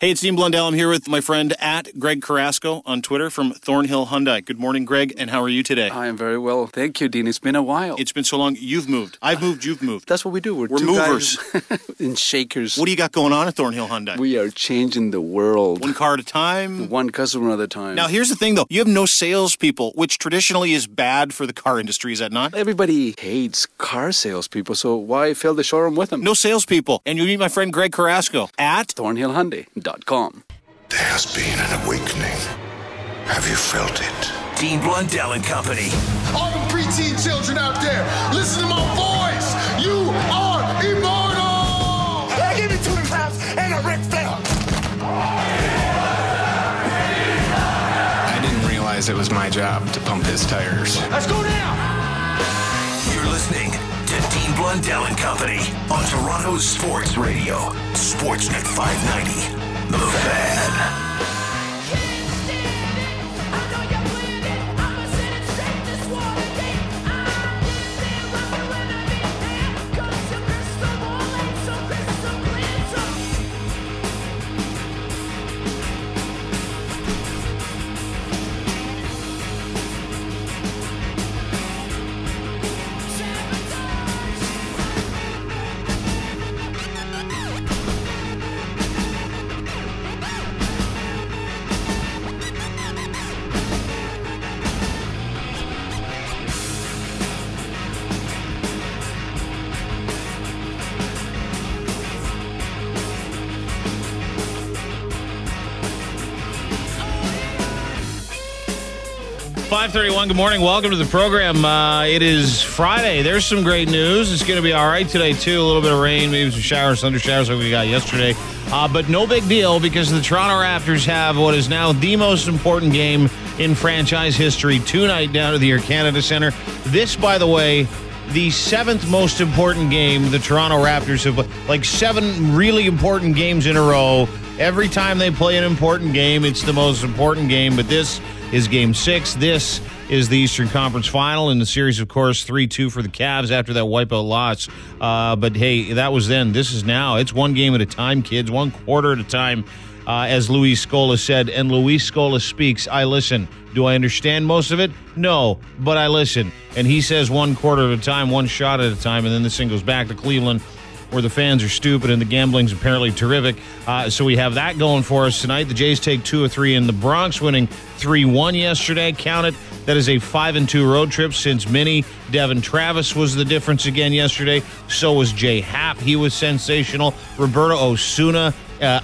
Hey, it's Dean Blundell. I'm here with my friend at Greg Carrasco on Twitter from Thornhill Hyundai. Good morning, Greg, and how are you today? I am very well. Thank you, Dean. It's been a while. It's been so long. You've moved. I've moved. You've moved. That's what we do. We're two movers. guys in shakers. What do you got going on at Thornhill Hyundai? We are changing the world. One car at a time? One customer at a time. Now, here's the thing, though. You have no salespeople, which traditionally is bad for the car industry, is that not? Everybody hates car salespeople, so why fill the showroom with them? No salespeople. And you meet my friend Greg Carrasco at ThornhillHyundai.com. There has been an awakening. Have you felt it? Dean Blundell and Company. All the preteen children out there, listen to my voice. You are immortal. I give you 2 claps and a Ric Flair. I didn't realize it was my job to pump his tires. Let's go now. You're listening to Dean Blundell and Company on Toronto's Sports Radio. Sportsnet 590. The Fan. .531, good morning. Welcome to the program. It is Friday. There's some great news. It's going to be all right today, too. A little bit of rain, maybe some showers, thunder showers like we got yesterday. But no big deal because the Toronto Raptors have what is now the most important game in franchise history tonight down at the Air Canada Centre. This, by the way, the 7th most important game the Toronto Raptors have played. Like 7 really important games in a row. Every time they play an important game, it's the most important game. But this is Game 6. This is the Eastern Conference Final in the series, of course, 3-2 for the Cavs after that wipeout loss. But, hey, that was then. This is now. It's one game at a time, kids, one quarter at a time, as Luis Scola said. And Luis Scola speaks. I listen. Do I understand most of it? No, but I listen. And he says one quarter at a time, one shot at a time, and then this thing goes back to Cleveland, where the fans are stupid and the gambling's apparently terrific. So we have that going for us tonight. The Jays take 2 of 3 in the Bronx, winning 3-1 yesterday. Count it. That is a 5-2 road trip since Minnie. Devin Travis was the difference again yesterday. So was Jay Happ. He was sensational. Roberto Osuna.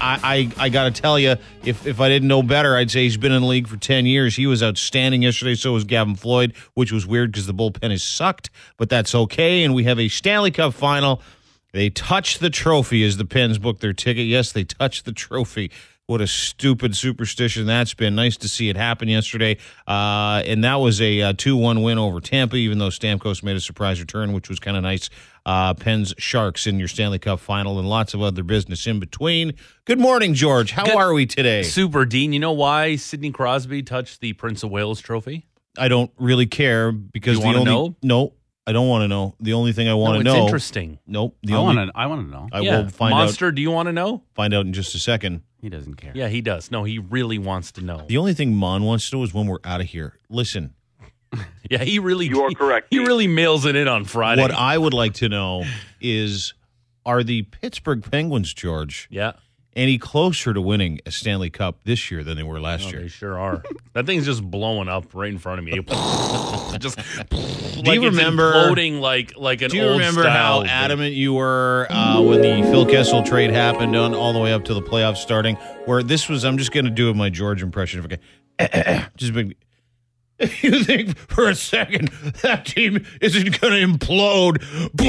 I got to tell you, if I didn't know better, I'd say he's been in the league for 10 years. He was outstanding yesterday. So was Gavin Floyd, which was weird because the bullpen is sucked. But that's okay. And we have a Stanley Cup final. They touched the trophy as the Pens booked their ticket. Yes, they touched the trophy. What a stupid superstition that's been. Nice to see it happen yesterday. And that was a 2-1 win over Tampa, even though Stamkos made a surprise return, which was kind of nice. Pens Sharks in your Stanley Cup final and lots of other business in between. Good morning, George. How are we today? Super, Dean. You know why Sidney Crosby touched the Prince of Wales trophy? I don't really care because you want to know? No. I don't want to know. The only thing I want to know. It's interesting. Nope. I want to know. I will find out. Monster, do you want to know? Find out in just a second. He doesn't care. Yeah, he does. No, he really wants to know. The only thing Mon wants to know is when we're out of here. Listen. Yeah, he really. You are correct. He really mails it in on Friday. What I would like to know is, are the Pittsburgh Penguins, George, any closer to winning a Stanley Cup this year than they were last year? They sure are. That thing's just blowing up right in front of me. Just do you remember floating like an old Do you remember style how adamant you were when the Phil Kessel trade happened on all the way up to the playoffs starting? Where this was, I'm just going to do my George impression. Just big. You think for a second that team isn't going to implode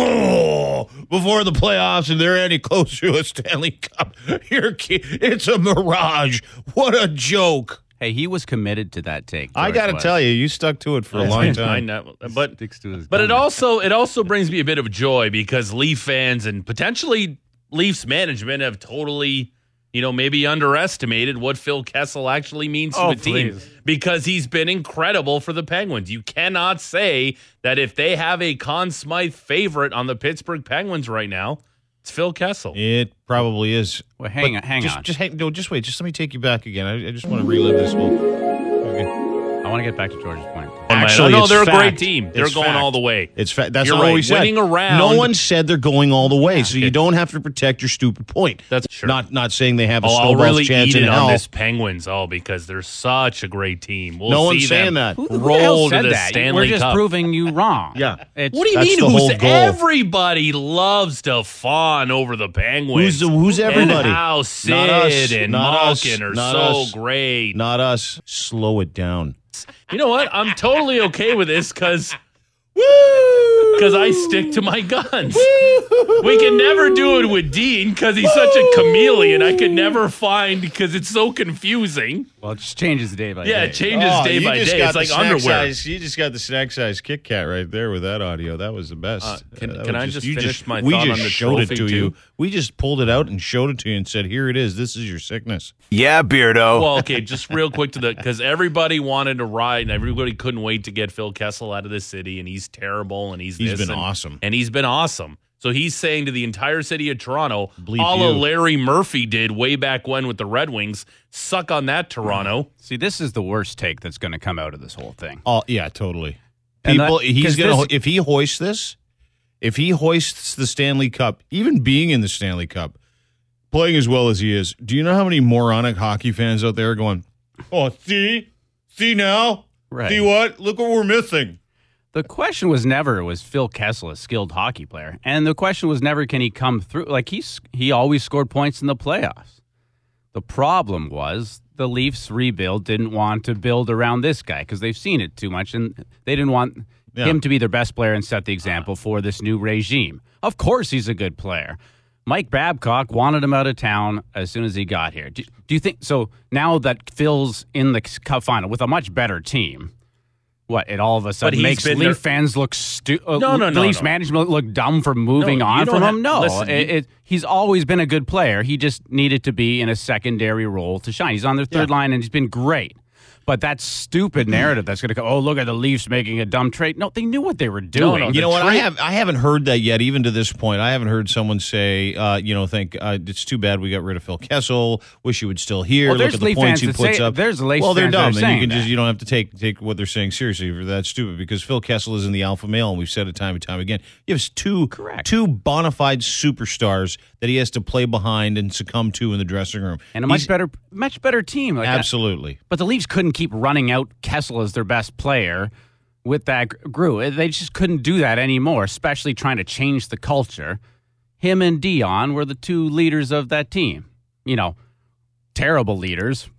before the playoffs and they're any closer to a Stanley Cup? It's a mirage. What a joke. Hey, he was committed to that take. I got to tell you, you stuck to it for a long time. I know, but sticks to his but it also brings me a bit of joy because Leaf fans and potentially Leafs management have totally, maybe underestimated what Phil Kessel actually means to the team because he's been incredible for the Penguins. You cannot say that if they have a Conn Smythe favorite on the Pittsburgh Penguins right now, It's Phil Kessel. It probably is. Well, hang on. Just wait. Just let me take you back again. I just want to relive this. I want to get back to George's point. Actually, no, it's they're fact. a great team. They're It's going fact. all the way. It's fact. That's You're not what right. we said. Winning around. No one said they're going all the way, so you don't have to protect your stupid point. That's sure. Not saying they have a I'll snowball's really chance eat in it hell. on this Penguins, because they're such a great team. We'll No see one's saying them that. Who the hell roll to said the that? Stanley We're just Cup. proving you wrong. Yeah. It's, What do you That's mean? the whole goal. Everybody loves to fawn over the Penguins. Who's everybody? And how Not Sid us. and Not us. Malkin are Not so us. great. Not us. Slow it down. You know what? I'm totally okay with this because I stick to my guns. We can never do it with Dean because he's such a chameleon. I could never find because it's so confusing. Well, it just changes day by day. Yeah, it changes day by day. It's like underwear. You just got the snack size Kit Kat right there with that audio. That was the best. Can I just you finish my we thought just on the showed it trophy, to you. too? We just pulled it out and showed it to you and said, "Here it is. This is your sickness." Yeah, Beardo. Well, okay, just real quick because everybody wanted to ride and everybody couldn't wait to get Phil Kessel out of the city, and he's terrible, and he's been awesome. and he's been awesome. So he's saying to the entire city of Toronto, Bleep a la you. Larry Murphy did way back when with the Red Wings, suck on that, Toronto. See, this is the worst take that's going to come out of this whole thing. Oh yeah, totally. And People, that- he's 'cause gonna this- if he hoists this, if he hoists the Stanley Cup, even being in the Stanley Cup, playing as well as he is, do you know how many moronic hockey fans out there are going, "Oh, see now, Right. see what? Look what we're missing." The question was never, was Phil Kessel a skilled hockey player? And the question was never, can he come through? Like, he always scored points in the playoffs. The problem was the Leafs rebuild didn't want to build around this guy because they've seen it too much, and they didn't want him to be their best player and set the example for this new regime. Of course he's a good player. Mike Babcock wanted him out of town as soon as he got here. Do you think, so now that Phil's in the Cup final with a much better team, what, it all of a sudden he's makes been Leaf there- fans look No. Leafs management look dumb for moving No, you on don't from have- him? No. listen, He's always been a good player. He just needed to be in a secondary role to shine. He's on their third line, and he's been great. But that stupid narrative that's going to go, oh, look at the Leafs making a dumb trade. No, they knew what they were doing. no, You know what? I haven't heard that yet. Even to this point, I haven't heard someone say, it's too bad we got rid of Phil Kessel. Wish he would still here. Well, Look there's at the Leaf points fans he that puts say- up. there's Leaf well, they're fans that are dumb, and saying you can that. you don't have to take what they're saying seriously. If that's stupid, because Phil Kessel isn't the alpha male, and we've said it time and time again. You have two bona fide superstars that he has to play behind and succumb to in the dressing room, And a much better team. Like absolutely. But the Leafs couldn't keep running out Kessel as their best player with that group. They just couldn't do that anymore, especially trying to change the culture. Him and Dion were the two leaders of that team. You know, terrible leaders,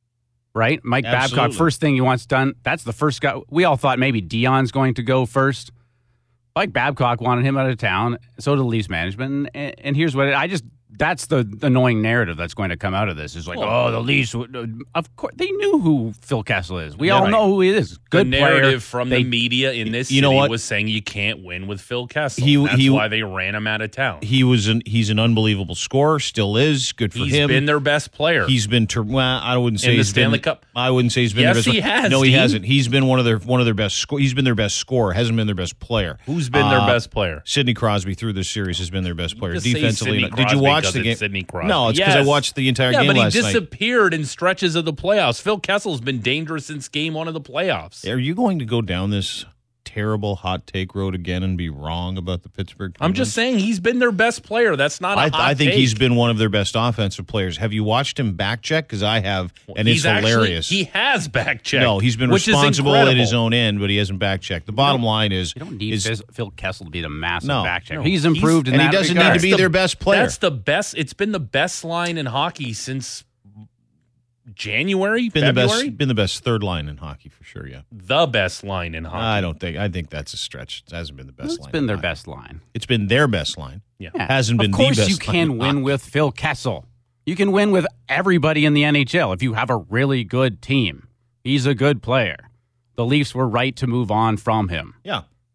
right? Mike Absolutely. Babcock, first thing he wants done, that's the first guy. We all thought maybe Dion's going to go first. Mike Babcock wanted him out of town, so did the Leafs management. And here's what that's the annoying narrative that's going to come out of this. Is like, the Leafs. Of course, they knew who Phil Kessel is. We all know who he is. Good the narrative player. from the media in this You know city what? was saying you can't win with Phil Kessel. He- That's he- why they ran him out of town. He's an unbelievable scorer. Still is. Good for He's him. been their best player. He's been I wouldn't say In the he's been- Stanley Cup. I wouldn't say he's been Yes, their best he player. has, No, he Dean. hasn't. He's been one of their best he's been their best scorer, hasn't been their best player. Who's been their best player? Sidney Crosby through this series has been their best player. Just say Defensively. Sidney Did you Crosby watch 'cause the it's game? Sidney Crosby. No, it's because I Yes. watched the entire game but he last night. disappeared in stretches of the playoffs. Phil Kessel's been dangerous since game one of the playoffs. Are you going to go down this terrible hot take road again and be wrong about the Pittsburgh Penguins? I'm just saying he's been their best player. That's not a hot I think take. he's been one of their best offensive players. Have you watched him back check? Because I have, and He's it's hilarious. He has back checked. No, he's been which is responsible at his incredible. own end, but he hasn't back checked. The bottom line is, You don't need Phil Kessel to be the massive No, back checker. no. He's improved in and that he doesn't regard. need to be their best player. That's the best. It's been the best line in hockey since January, February. Been the best third line in hockey for sure. Yeah, The best line in hockey. I think that's a stretch. It hasn't been the best It's line. been in their hockey. best line. It's been their best line. Yeah. Hasn't been Of the course best you line can in win hockey. with Phil Kessel. You can win with everybody in the NHL if you have a really good team. He's a good player. The Leafs were right to move on from him. Yeah.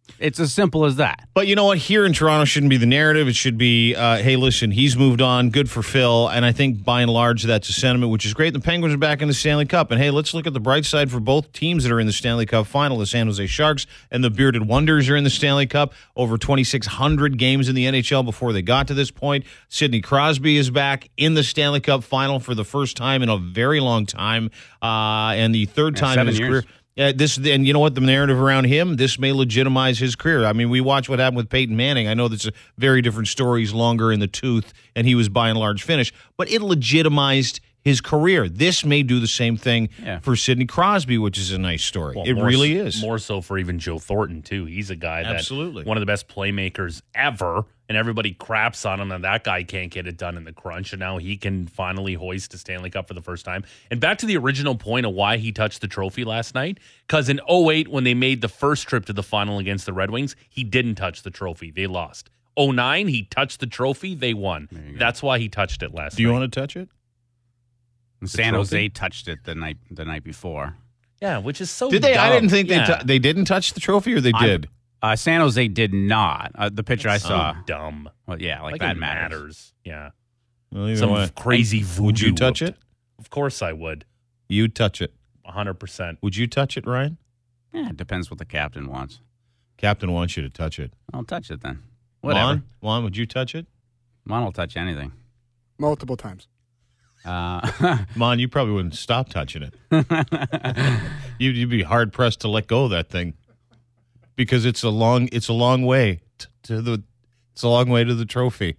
It's as simple as that. But you know what? Here in Toronto shouldn't be the narrative. It should be, hey, listen, he's moved on. Good for Phil. And I think by and large that's a sentiment, which is great. The Penguins are back in the Stanley Cup. And hey, let's look at the bright side for both teams that are in the Stanley Cup final. The San Jose Sharks and the Bearded Wonders are in the Stanley Cup. Over 2,600 games in the NHL before they got to this point. Sidney Crosby is back in the Stanley Cup final for the first time in a very long time. And the third time in his career. And you know what? The narrative around him, this may legitimize his career. I mean, we watch what happened with Peyton Manning. I know that's a very different story. He's longer in the tooth, and he was by and large finished. But it legitimized his career. This may do the same thing for Sidney Crosby, which is a nice story. Well, it really is. More so for even Joe Thornton, too. He's a guy that one of the best playmakers ever, and everybody craps on him, and that guy can't get it done in the crunch, and now he can finally hoist a Stanley Cup for the first time. And back to the original point of why he touched the trophy last night, because in 2008, when they made the first trip to the final against the Red Wings, he didn't touch the trophy. They lost. 2009, he touched the trophy. They won. That's why he touched it last night. Do you want to touch it? San Jose touched it the night before. Yeah, which is so Did they? dumb. I didn't think they didn't touch the trophy, or they did? San Jose did not. The picture I saw. Dumb. Well, yeah, like that matters. Yeah. Well, some crazy voodoo. Would you touch it? Of course I would. You'd touch it? 100%. Would you touch it, Ryan? Yeah, it depends what the captain wants. Captain wants you to touch it. I'll touch it then. Whatever. Juan, would you touch it? Juan will touch anything. Multiple times. Mon, you probably wouldn't stop touching it. You'd be hard pressed to let go of that thing because it's a long way to the trophy.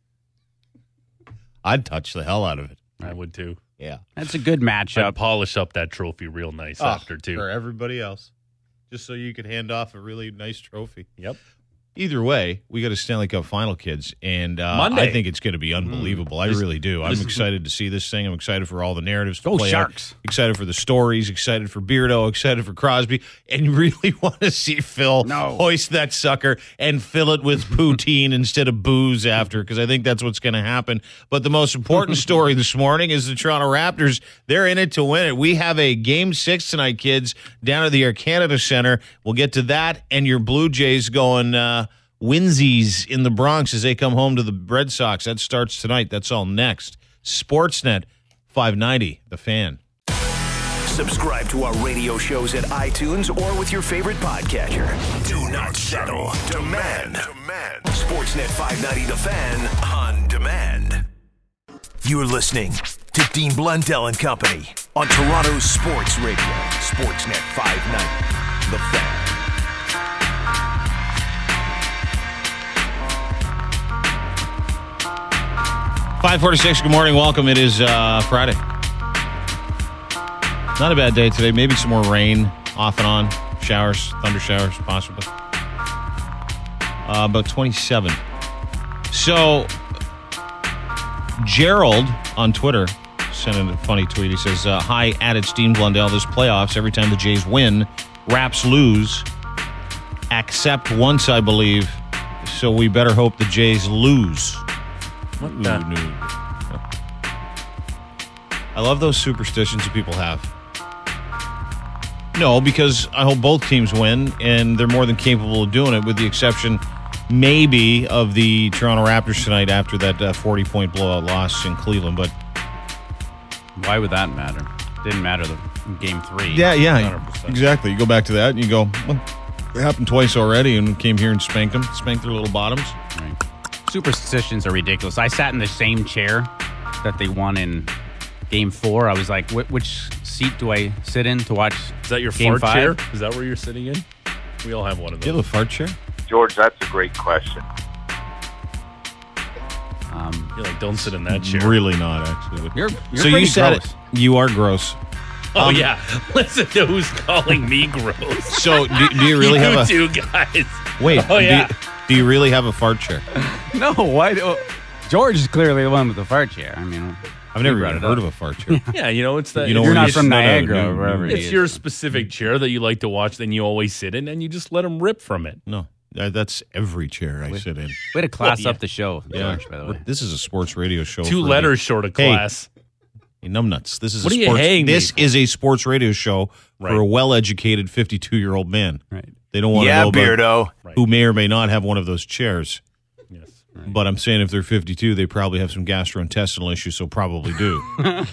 I'd touch the hell out of it. I would too. Yeah, that's a good matchup. I'd polish up that trophy real nice after too for everybody else, just so you could hand off a really nice trophy. Yep. Either way, we got a Stanley Cup final, kids, and Monday. I think it's going to be unbelievable. I really do. I'm excited to see this thing. I'm excited for all the narratives to play Sharks. out. Excited for the stories, excited for Beardo, excited for Crosby, and you really want to see Phil hoist that sucker and fill it with poutine instead of booze after, because I think that's what's going to happen. But the most important story this morning is the Toronto Raptors. They're in it to win it. We have a Game 6 tonight, kids, down at the Air Canada Center. We'll get to that, and your Blue Jays going Winsies in the Bronx as they come home to the Red Sox. That starts tonight. That's all next. Sportsnet 590, The Fan. Subscribe to our radio shows at iTunes or with your favorite podcatcher. Do not settle. Demand. Sportsnet 590, The Fan on demand. You're listening to Dean Blundell and Company on Toronto's Sports Radio. Sportsnet 590, The Fan. 5:46. Good morning. Welcome. It is Friday. Not a bad day today. Maybe some more rain off and on. Showers, thunder showers, possibly. About 27. So, Gerald on Twitter sent in a funny tweet. He says, hi, it's Dean Blundell. This playoffs, every time the Jays win, Raps lose. Except once, I believe. So we better hope the Jays lose. What the? I love those superstitions that people have. No, because I hope both teams win, and they're more than capable of doing it, with the exception maybe of the Toronto Raptors tonight after that 40-point blowout loss in Cleveland. But why would that matter? Didn't matter in Game 3. Yeah, 100%. Exactly. You go back to that and you go, well, it happened twice already, and came here and spanked them, spanked their little bottoms. Right. Superstitions are ridiculous. I sat in the same chair that they won in Game 4. I was like, which seat do I sit in to watch? Is that your Game fart 5? chair? Is that where you're sitting in? We all have one of those. Do you have a fart chair? George, that's a great question. You're like, don't sit in that chair. Really not, actually. You're so you said gross. You are gross. Oh, yeah. Listen to who's calling me gross. So do you really have a... two guys. Wait. Oh, yeah. Do you really have a fart chair? No, why? George is clearly the one with the fart chair. I mean, I've never even heard of a fart chair. Yeah, it's that. You're not from Niagara or wherever it is. It's your specific chair that you like to watch, then you always sit in, and you just let them rip from it. No, that's every chair I sit in. Way to class up the show, George, by the way. This is a sports radio show. 2 letters short of class. Hey, numbnuts. This is what a are you sports. haying This me is a sports radio show for a well-educated 52-year-old man. Right. They don't want to know about Beardo. who may or may not have one of those chairs. Yes. Right. But I'm saying if they're 52, they probably have some gastrointestinal issues, so probably do.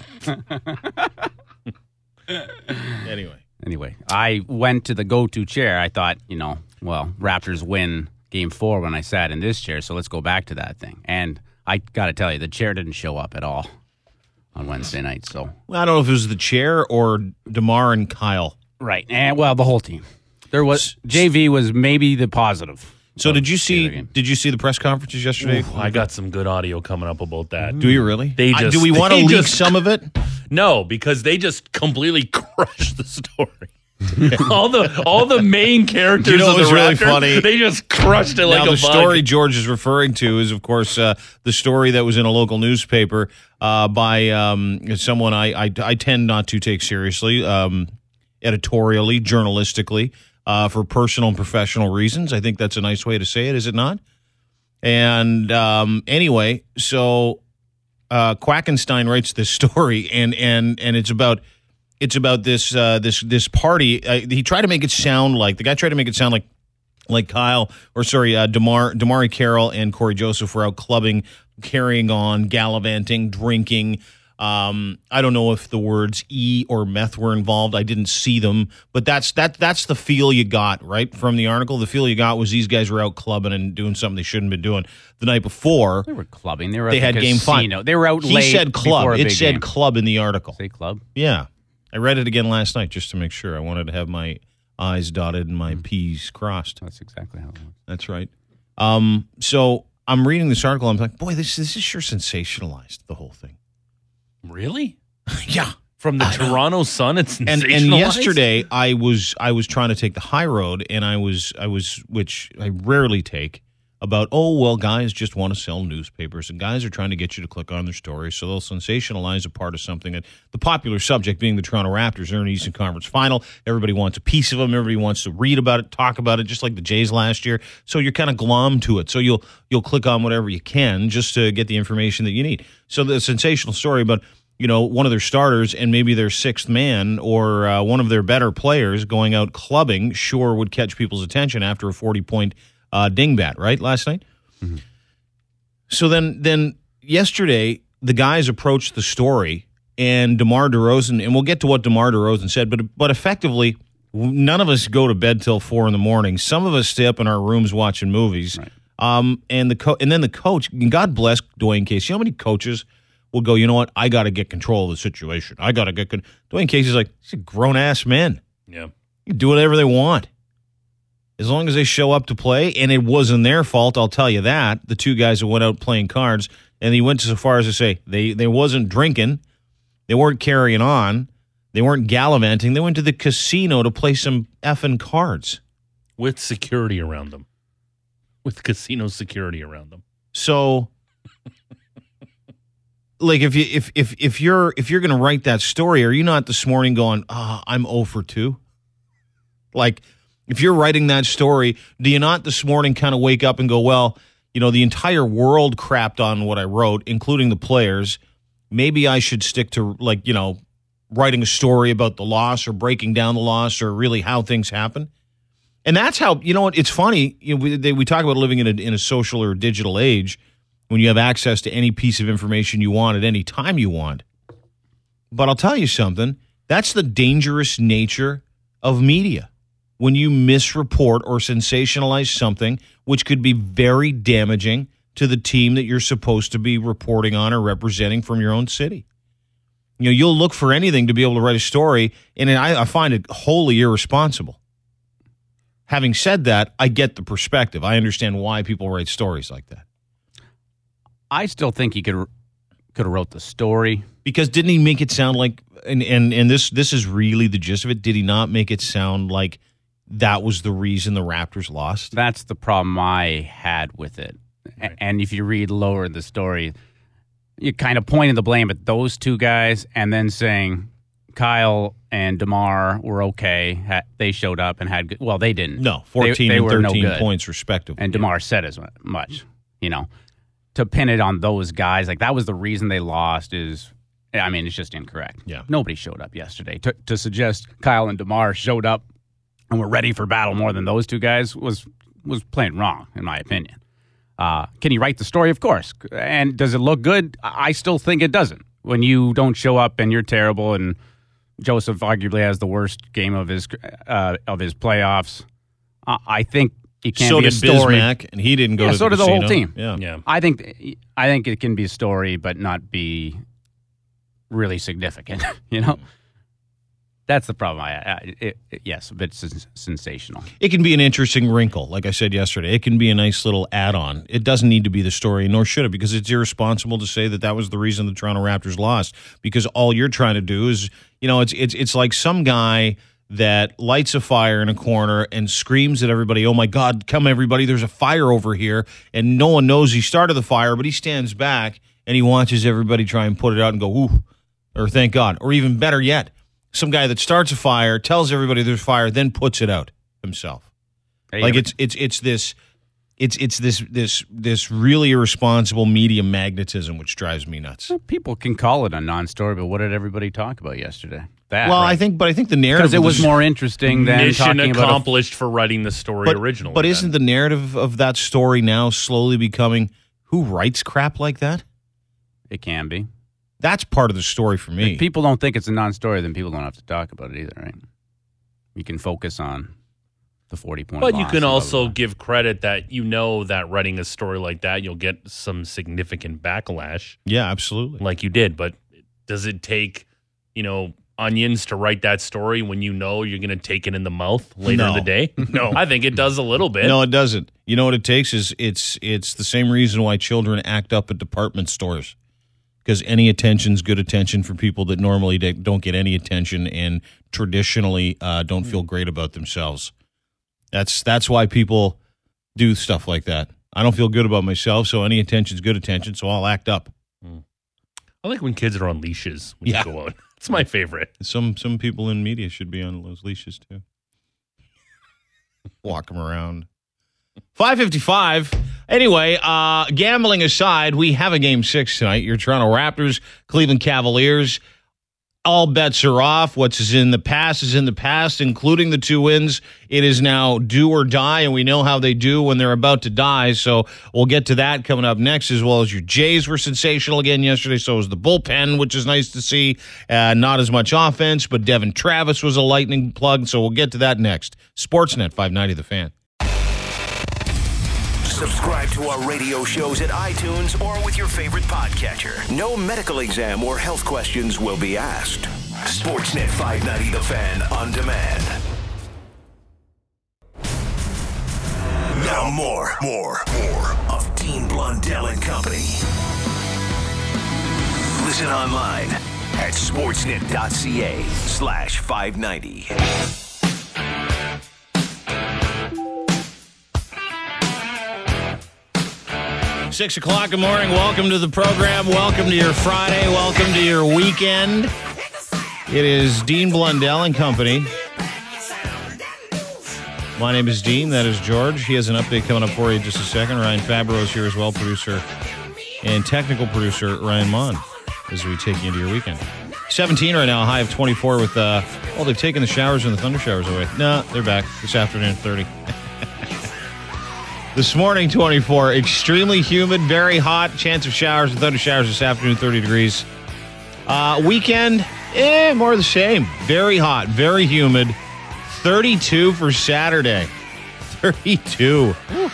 Anyway, I went to the go-to chair. I thought, Raptors win Game 4 when I sat in this chair, so let's go back to that thing. And I got to tell you, the chair didn't show up at all on Wednesday night. So I don't know if it was the chair or DeMar and Kyle. Right, and the whole team. There was JV was maybe the positive. So did you see the press conferences yesterday? Ooh, I got some good audio coming up about that. Do you really? Do we want to leak some of it? No, because they just completely crushed the story. all the main characters of the Raptors, really funny? They just crushed it like a bug. The story George is referring to is, of course, the story that was in a local newspaper by someone I tend not to take seriously, editorially, journalistically, for personal and professional reasons. I think that's a nice way to say it, is it not? And anyway, so Quackenstein writes this story, and it's about this party. He tried to make it sound like Kyle, or sorry, DeMar Carroll and Corey Joseph were out clubbing, carrying on, gallivanting, drinking. I don't know if the words E or meth were involved. I didn't see them, but that's the feel you got, right, from the article. The feel you got was these guys were out clubbing and doing something they shouldn't have been doing. The night before, they were clubbing. They were. They had the Game 5. They were out late. He said club. It said game. Club in the article. Say club. Yeah, I read it again last night just to make sure. I wanted to have my I's dotted and my P's crossed. That's exactly how it was. That's right. So I'm reading this article. I'm like, boy, this is sure sensationalized, the whole thing. Really? Yeah. From the Toronto Sun, it's sensationalized. And yesterday I was trying to take the high road, and I was which I rarely take, about, guys just want to sell newspapers, and guys are trying to get you to click on their stories, so they'll sensationalize a part of something. And the popular subject being the Toronto Raptors. They're in the Eastern Conference Final. Everybody wants a piece of them. Everybody wants to read about it, talk about it, just like the Jays last year. So you're kind of glom to it. So you'll click on whatever you can just to get the information that you need. So the sensational story about one of their starters and maybe their sixth man or one of their better players going out clubbing sure would catch people's attention after a 40-point dingbat, right, last night? Mm-hmm. So then yesterday, the guys approached the story, and DeMar DeRozan, and we'll get to what DeMar DeRozan said, but effectively, none of us go to bed till 4 a.m. Some of us stay up in our rooms watching movies. Right. And then the coach, and God bless Dwayne Casey. You know how many coaches will go, you know what, I got to get control of the situation. I got to get Dwayne Casey's like, he's a grown-ass man. Yeah. You can do whatever they want. As long as they show up to play, and it wasn't their fault, I'll tell you that. The two guys that went out playing cards, and he went so far as to say they wasn't drinking, they weren't carrying on, they weren't gallivanting, they went to the casino to play some effing cards. With security around them. With casino security around them. So, like, if you're going to write that story, are you not this morning going, I'm 0 for 2? Like, if you're writing that story, do you not this morning kind of wake up and go, well, the entire world crapped on what I wrote, including the players. Maybe I should stick to, writing a story about the loss or breaking down the loss or really how things happen. And that's how, it's funny. We talk about living in a social or digital age when you have access to any piece of information you want at any time you want. But I'll tell you something. That's the dangerous nature of media. When you misreport or sensationalize something, which could be very damaging to the team that you're supposed to be reporting on or representing from your own city. You'll look for anything to be able to write a story, and I find it wholly irresponsible. Having said that, I get the perspective. I understand why people write stories like that. I still think he could have wrote the story. Because didn't he make it sound like, and this is really the gist of it, did he not make it sound like that was the reason the Raptors lost? That's the problem I had with it. Right. And if you read lower in the story, you're kind of pointing the blame at those two guys and then saying Kyle and DeMar were okay. They showed up and had good. Well, they didn't. No, 14 and 13 points respectively. And DeMar said as much. To pin it on those guys, like that was the reason they lost it's just incorrect. Yeah. Nobody showed up yesterday. To suggest Kyle and DeMar showed up and were ready for battle more than those two guys was playing wrong, in my opinion. Can he write the story? Of course. And does it look good? I still think it doesn't. When you don't show up and you're terrible, and Joseph arguably has the worst game of his playoffs, I think it can be a story. So did Bismack, and he didn't go to the so did the casino. whole team. Yeah. I think it can be a story, but not be really significant. That's the problem. Yes, a bit sensational. It can be an interesting wrinkle, like I said yesterday. It can be a nice little add-on. It doesn't need to be the story, nor should it, because it's irresponsible to say that was the reason the Toronto Raptors lost. Because all you're trying to do is, it's like some guy that lights a fire in a corner and screams at everybody, "Oh my God, come everybody, there's a fire over here," and no one knows he started the fire, but he stands back and he watches everybody try and put it out and go, "Ooh," or "Thank God," or even better yet, some guy that starts a fire, tells everybody there's fire, then puts it out himself. It's this really irresponsible media magnetism which drives me nuts. Well, people can call it a non-story, but what did everybody talk about yesterday? Well, right? I think the narrative, because it was more interesting than mission accomplished for writing the story originally. But isn't the narrative of that story now slowly becoming who writes crap like that? It can be. That's part of the story for me. If people don't think it's a non-story, then people don't have to talk about it either, right? You can focus on the 40-point loss. But you can also give credit that that writing a story like that, you'll get some significant backlash. Yeah, absolutely. Like you did. But does it take, onions to write that story when you're going to take it in the mouth later in the day? No. I think it does a little bit. No, it doesn't. You know what it takes is it's the same reason why children act up at department stores. Because any attention's good attention for people that normally don't get any attention and traditionally don't feel great about themselves. That's why people do stuff like that. I don't feel good about myself, so any attention's good attention, so I'll act up. I like when kids are on leashes when you go out. It's my favorite. Some people in media should be on those leashes too. Walk them around. 5:55. Anyway, gambling aside, we have a Game 6 tonight. Your Toronto Raptors, Cleveland Cavaliers. All bets are off. What's in the past is in the past, including the 2 wins. It is now do or die, and we know how they do when they're about to die. So we'll get to that coming up next, as well as your Jays were sensational again yesterday. So was the bullpen, which is nice to see. Not as much offense, but Devin Travis was a lightning plug. So we'll get to that next. Sportsnet 590 The Fan. Subscribe to our radio shows at iTunes or with your favorite podcatcher. No medical exam or health questions will be asked. Sportsnet 590 The Fan on demand. Now more of Dean Blundell and Company. Listen online at sportsnet.ca/590. 6 o'clock, good morning. Welcome to the program. Welcome to your Friday. Welcome to your weekend. It is Dean Blundell and Company. My name is Dean. That is George. He has an update coming up for you in just a second. Ryan Fabro is here as well, producer and technical producer Ryan Mon, as we take you into your weekend. 17 right now, a high of 24 with, they've taken the showers and the thunder showers away. No, they're back this afternoon, 30. This morning, 24. Extremely humid, very hot. Chance of showers and thunder showers this afternoon, 30 degrees. Weekend, more of the same. Very hot, very humid. 32 for Saturday. 32. Woo.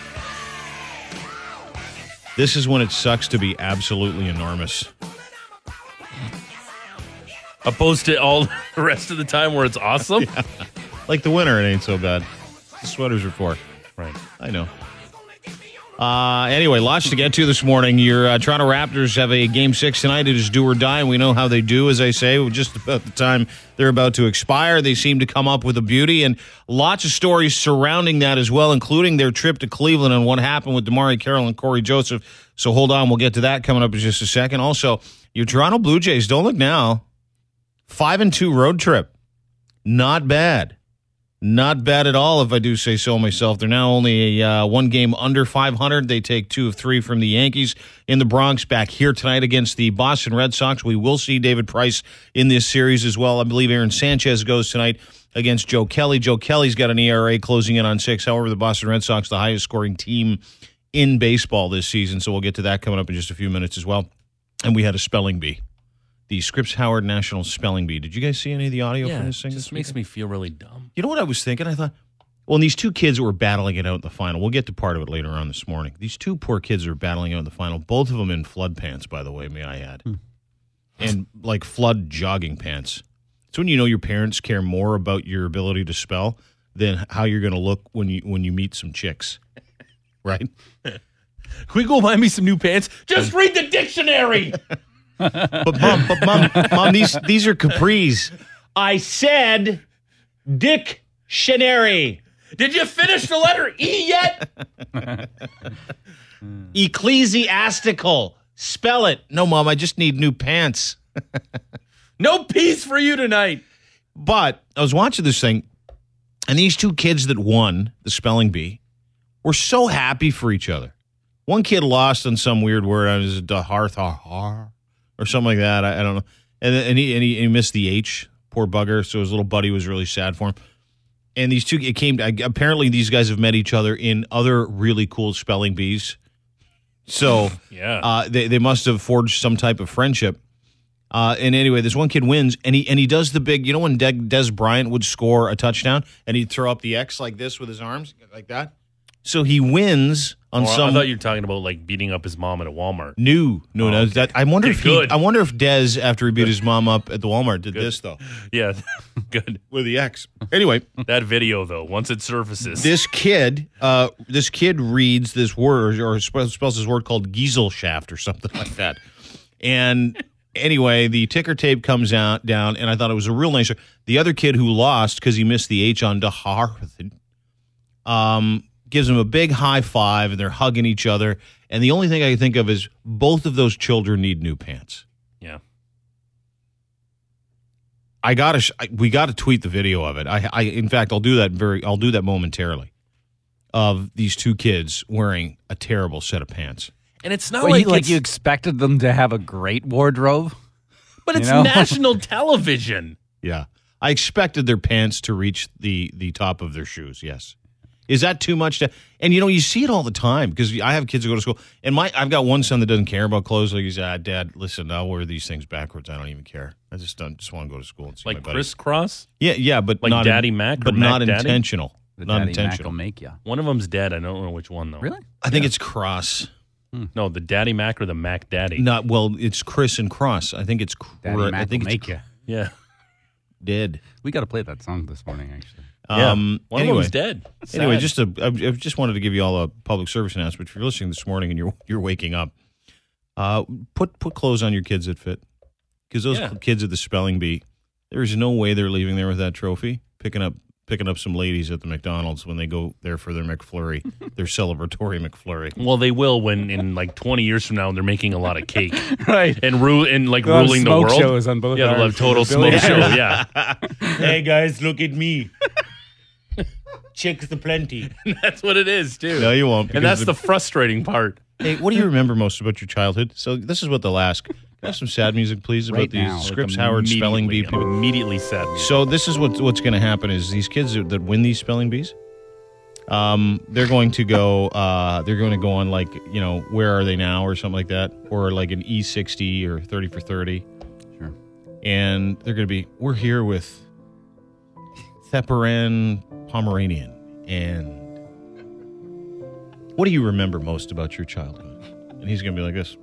This is when it sucks to be absolutely enormous. Opposed to all the rest of the time where it's awesome? Yeah. Like the winter, it ain't so bad. The sweaters are for. Right. I know. Anyway, lots to get to this morning. Your Toronto Raptors have a Game 6 tonight. It is do or die, and we know how they do, as I say. Just about the time they're about to expire, they seem to come up with a beauty, and lots of stories surrounding that as well, including their trip to Cleveland and what happened with DeMarre Carroll and Corey Joseph. So hold on, we'll get to that coming up in just a second. Also, your Toronto Blue Jays, don't look now, 5-2 road trip. Not bad. Not bad at all, if I do say so myself. They're now only a 1 game under 500. They take 2 of 3 from the Yankees in the Bronx. Back here tonight against the Boston Red Sox. We will see David Price in this series as well. I believe Aaron Sanchez goes tonight against Joe Kelly. Joe Kelly's got an ERA closing in on 6. However, the Boston Red Sox, the highest scoring team in baseball this season. So we'll get to that coming up in just a few minutes as well. And we had a spelling bee. The Scripps Howard National Spelling Bee. Did you guys see any of the audio from this thing? It just makes me feel really dumb. You know what I was thinking? I thought, well, and these two kids were battling it out in the final. We'll get to part of it later on this morning. These two poor kids are battling out in the final. Both of them in flood pants, by the way, may I add. And like flood jogging pants. It's when you know your parents care more about your ability to spell than how you're going to look when you meet some chicks. Right? Can we go buy me some new pants? Just read the dictionary. But mom, these are capris. I said dictionary. Did you finish the letter E yet? Ecclesiastical. Spell it. No, Mom, I just need new pants. No peace for you tonight. But I was watching this thing, and these two kids that won the spelling bee were so happy for each other. One kid lost on some weird word. It was Daharthar or something like that. I don't know. And he missed the H. Poor bugger. So his little buddy was really sad for him. And these two, apparently these guys have met each other in other really cool spelling bees. So they must have forged some type of friendship. And anyway, this one kid wins, and he does the big, you know when Des Bryant would score a touchdown, and he'd throw up the X like this with his arms, like that? So he wins on some... I thought you were talking about like beating up his mom at a Walmart. No. Okay. I wonder if Des, after he beat his mom up at the Walmart, did this, though. Yeah, good. With the X. Anyway. That video, though, once it surfaces. This kid reads this word, or spells this word called Gieselschaft or something like that. And... Anyway, the ticker tape comes down, and I thought it was a real nice. The other kid who lost because he missed the H on Daharth, gives him a big high five, and they're hugging each other. And the only thing I can think of is both of those children need new pants. Yeah, we got to tweet the video of it. In fact, I'll do that momentarily. Of these two kids wearing a terrible set of pants. And it's not like you expected them to have a great wardrobe. But it's national television. Yeah. I expected their pants to reach the top of their shoes, yes. Is that too much to... And, you see it all the time because I have kids who go to school. And I've got one son that doesn't care about clothes. Like he's, Dad, listen, I'll wear these things backwards. I don't even care. I just want to go to school and see my buddies. Like crisscross? Yeah, but like not... Daddy Mac but Mac not Daddy? Intentional. The not Daddy intentional. Mac will make you. One of them's dead. I don't know which one, though. Really? I think it's Cross. No, the Daddy Mac or the Mac Daddy? It's Chris and Cross. I think it's... Daddy Mac will make you. Yeah. Dead. We got to play that song this morning, actually. One of them's dead. Anyway, I just wanted to give you all a public service announcement. If you're listening this morning and you're waking up, put clothes on your kids that fit. Because those kids at the spelling bee, there's no way they're leaving there with that trophy. Picking up some ladies at the McDonald's when they go there for their McFlurry, their celebratory McFlurry. Well, they will when in like 20 years from now they're making a lot of cake, right? And ruling the world. Shows on both. Yeah, they'll have total smoke show. Yeah. Hey guys, look at me. Chicks aplenty. That's what it is, too. No, you won't. And that's the frustrating part. Hey, what do you remember most about your childhood? So this is what they'll ask. Can I have some sad music, please, about these Scripps Howard spelling bee people? Immediately sad music. So this is what's going to happen is these kids that win these spelling bees, they're going to go on like, Where Are They Now or something like that, or like an E60 or 30 for 30. Sure. And they're going to be, we're here with Theparan Pomeranian. And what do you remember most about your childhood? And he's going to be like this.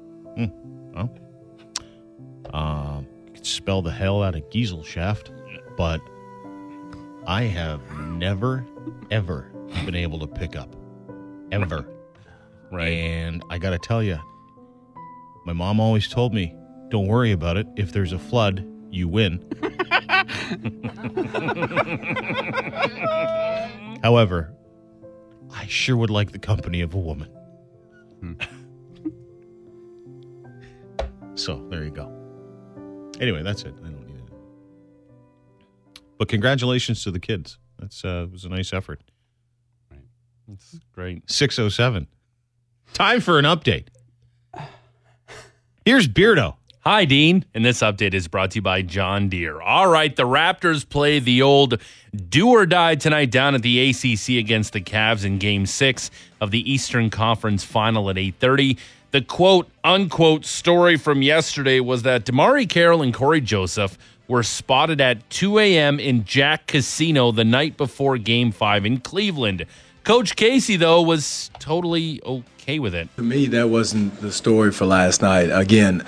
Could spell the hell out of Gieselschaft, but I have never, ever been able to pick up. Ever. Right. And I got to tell you, my mom always told me, don't worry about it. If there's a flood, you win. However, I sure would like the company of a woman. So, there you go. Anyway, that's it. I don't need it. But congratulations to the kids. It was a nice effort. Right. That's great. 6:07. Time for an update. Here's Beardo. Hi, Dean. And this update is brought to you by John Deere. All right, the Raptors play the old do or die tonight down at the ACC against the Cavs in Game 6 of the Eastern Conference Final at 8:30. The quote-unquote story from yesterday was that DeMarre Carroll and Corey Joseph were spotted at 2 a.m. in Jack Casino the night before Game 5 in Cleveland. Coach Casey, though, was totally okay with it. To me, that wasn't the story for last night. Again,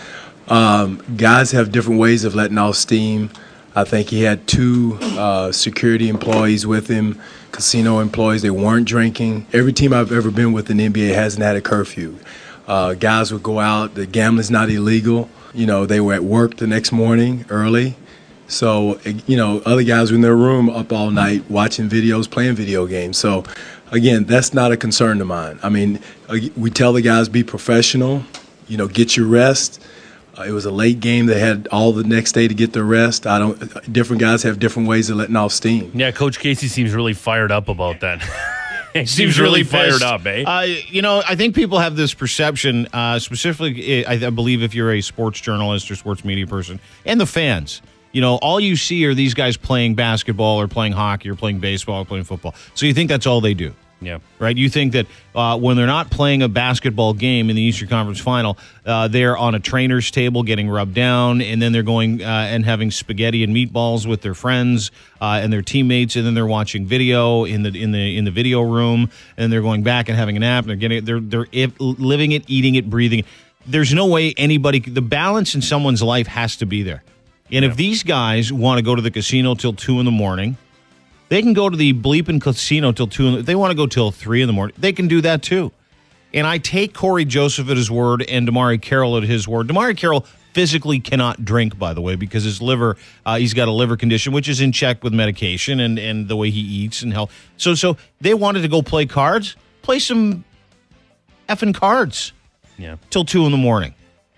guys have different ways of letting off steam. I think he had 2 security employees with him, casino employees. They weren't drinking. Every team I've ever been with in the NBA hasn't had a curfew. Guys would go out. The gambling's not illegal. They were at work the next morning early. So, other guys were in their room up all night watching videos, playing video games. So, again, that's not a concern of mine. I mean, we tell the guys, be professional, get your rest. It was a late game. They had all the next day to get their rest. Different guys have different ways of letting off steam. Yeah, Coach Casey seems really fired up about that. He seems really fired up, eh? I think people have this perception, specifically, I believe if you're a sports journalist or sports media person, and the fans. All you see are these guys playing basketball or playing hockey or playing baseball or playing football. So you think that's all they do. Yeah. Right? You think that when they're not playing a basketball game in the Eastern Conference Final, they're on a trainer's table getting rubbed down, and then they're going and having spaghetti and meatballs with their friends and their teammates, and then they're watching video in the video room, and they're going back and having a nap, and they're living it, eating it, breathing it. There's no way the balance in someone's life has to be there. And if these guys want to go to the casino till 2 in the morning, they can go to the bleeping casino till 2. If they want to go till 3 in the morning, they can do that too. And I take Corey Joseph at his word and DeMarre Carroll at his word. DeMarre Carroll physically cannot drink, by the way, because his liver, he's got a liver condition, which is in check with medication and the way he eats and health. So they wanted to go play cards. Play some effing cards. Yeah. Till 2 in the morning.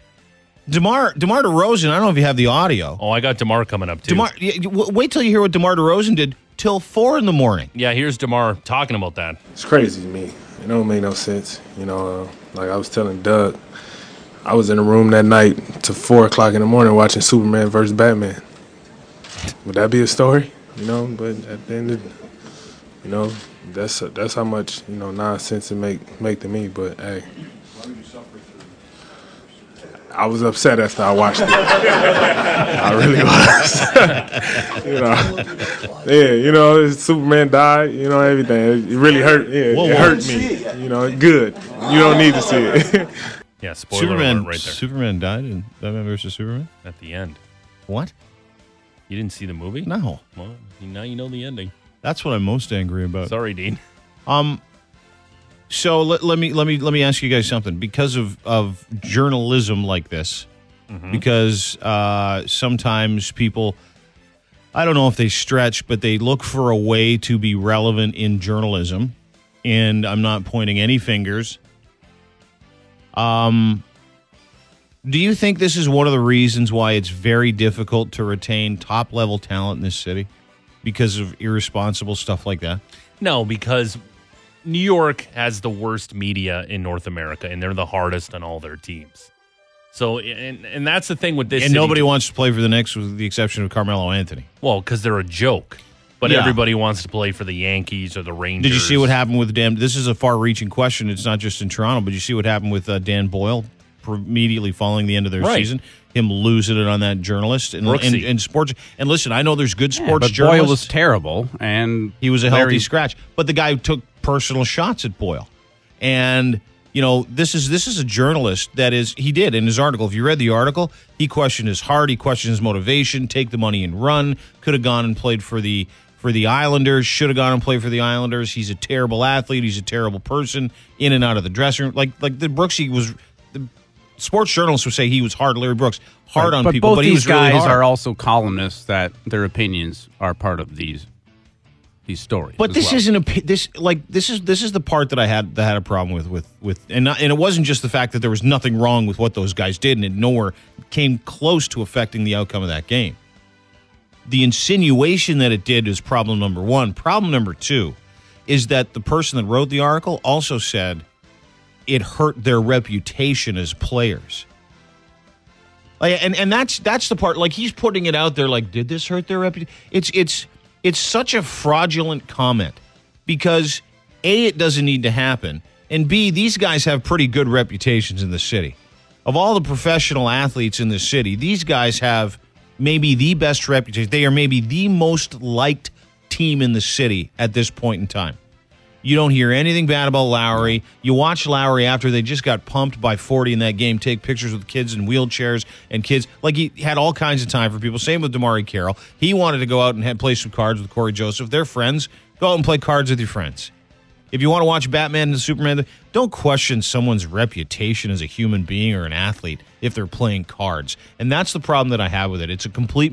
DeMar DeRozan, I don't know if you have the audio. Oh, I got DeMar coming up, too. Wait till you hear what DeMar DeRozan did till 4 in the morning. Yeah, here's DeMar talking about that. It's crazy to me. It don't make no sense. Like I was telling Doug, I was in a room that night till 4 o'clock in the morning watching Superman versus Batman. Would that be a story? But at the end of that's how much, nonsense it make to me. But, hey. I was upset after I watched it. I really was. Superman died. Everything. It really hurt. Yeah, it hurt me. Good. You don't need to see it. Yeah, spoiler alert right there. Superman died in Batman vs. Superman? At the end. What? You didn't see the movie? No. Well, now you know the ending. That's what I'm most angry about. Sorry, Dean. So let me ask you guys something. Because of journalism like this, because sometimes people, I don't know if they stretch, but they look for a way to be relevant in journalism, and I'm not pointing any fingers. Do you think this is one of the reasons why it's very difficult to retain top-level talent in this city? Because of irresponsible stuff like that? No, because New York has the worst media in North America, and they're the hardest on all their teams. So, and that's the thing with this. And nobody wants to play for the Knicks with the exception of Carmelo Anthony. Well, because they're a joke. But everybody wants to play for the Yankees or the Rangers. Did you see what happened with Dan? This is a far-reaching question. It's not just in Toronto, but you see what happened with Dan Boyle immediately following the end of their season? Him losing it on that journalist and sports. And listen, I know there's good sports journalists. Boyle was terrible, and he was a healthy scratch. But the guy took personal shots at Boyle. And, this is a journalist he did in his article. If you read the article, he questioned his heart, he questioned his motivation, take the money and run, could have gone and played for the Islanders, should have gone and played for the Islanders. He's a terrible athlete, he's a terrible person, in and out of the dressing room. Like the Brooksy was, the sports journalists would say he was hard, Larry Brooks, hard on people, but he was really hard. Both these guys are also columnists that their opinions are part of these stories. But this isn't this is the part that I had a problem with and it wasn't just the fact that there was nothing wrong with what those guys did, and it nowhere came close to affecting the outcome of that game. The insinuation that it did is problem number one. Problem number two is that the person that wrote the article also said it hurt their reputation as players. Like, and that's the part. Like, he's putting it out there. Like, did this hurt their reputation? It's such a fraudulent comment because A, it doesn't need to happen, and B, these guys have pretty good reputations in the city. Of all the professional athletes in the city, these guys have maybe the best reputation. They are maybe the most liked team in the city at this point in time. You don't hear anything bad about Lowry. You watch Lowry after they just got pumped by 40 in that game, take pictures with kids in wheelchairs and kids. Like, he had all kinds of time for people. Same with DeMarre Carroll. He wanted to go out and play some cards with Corey Joseph. They're friends. Go out and play cards with your friends. If you want to watch Batman and Superman, don't question someone's reputation as a human being or an athlete if they're playing cards. And that's the problem that I have with it. It's a complete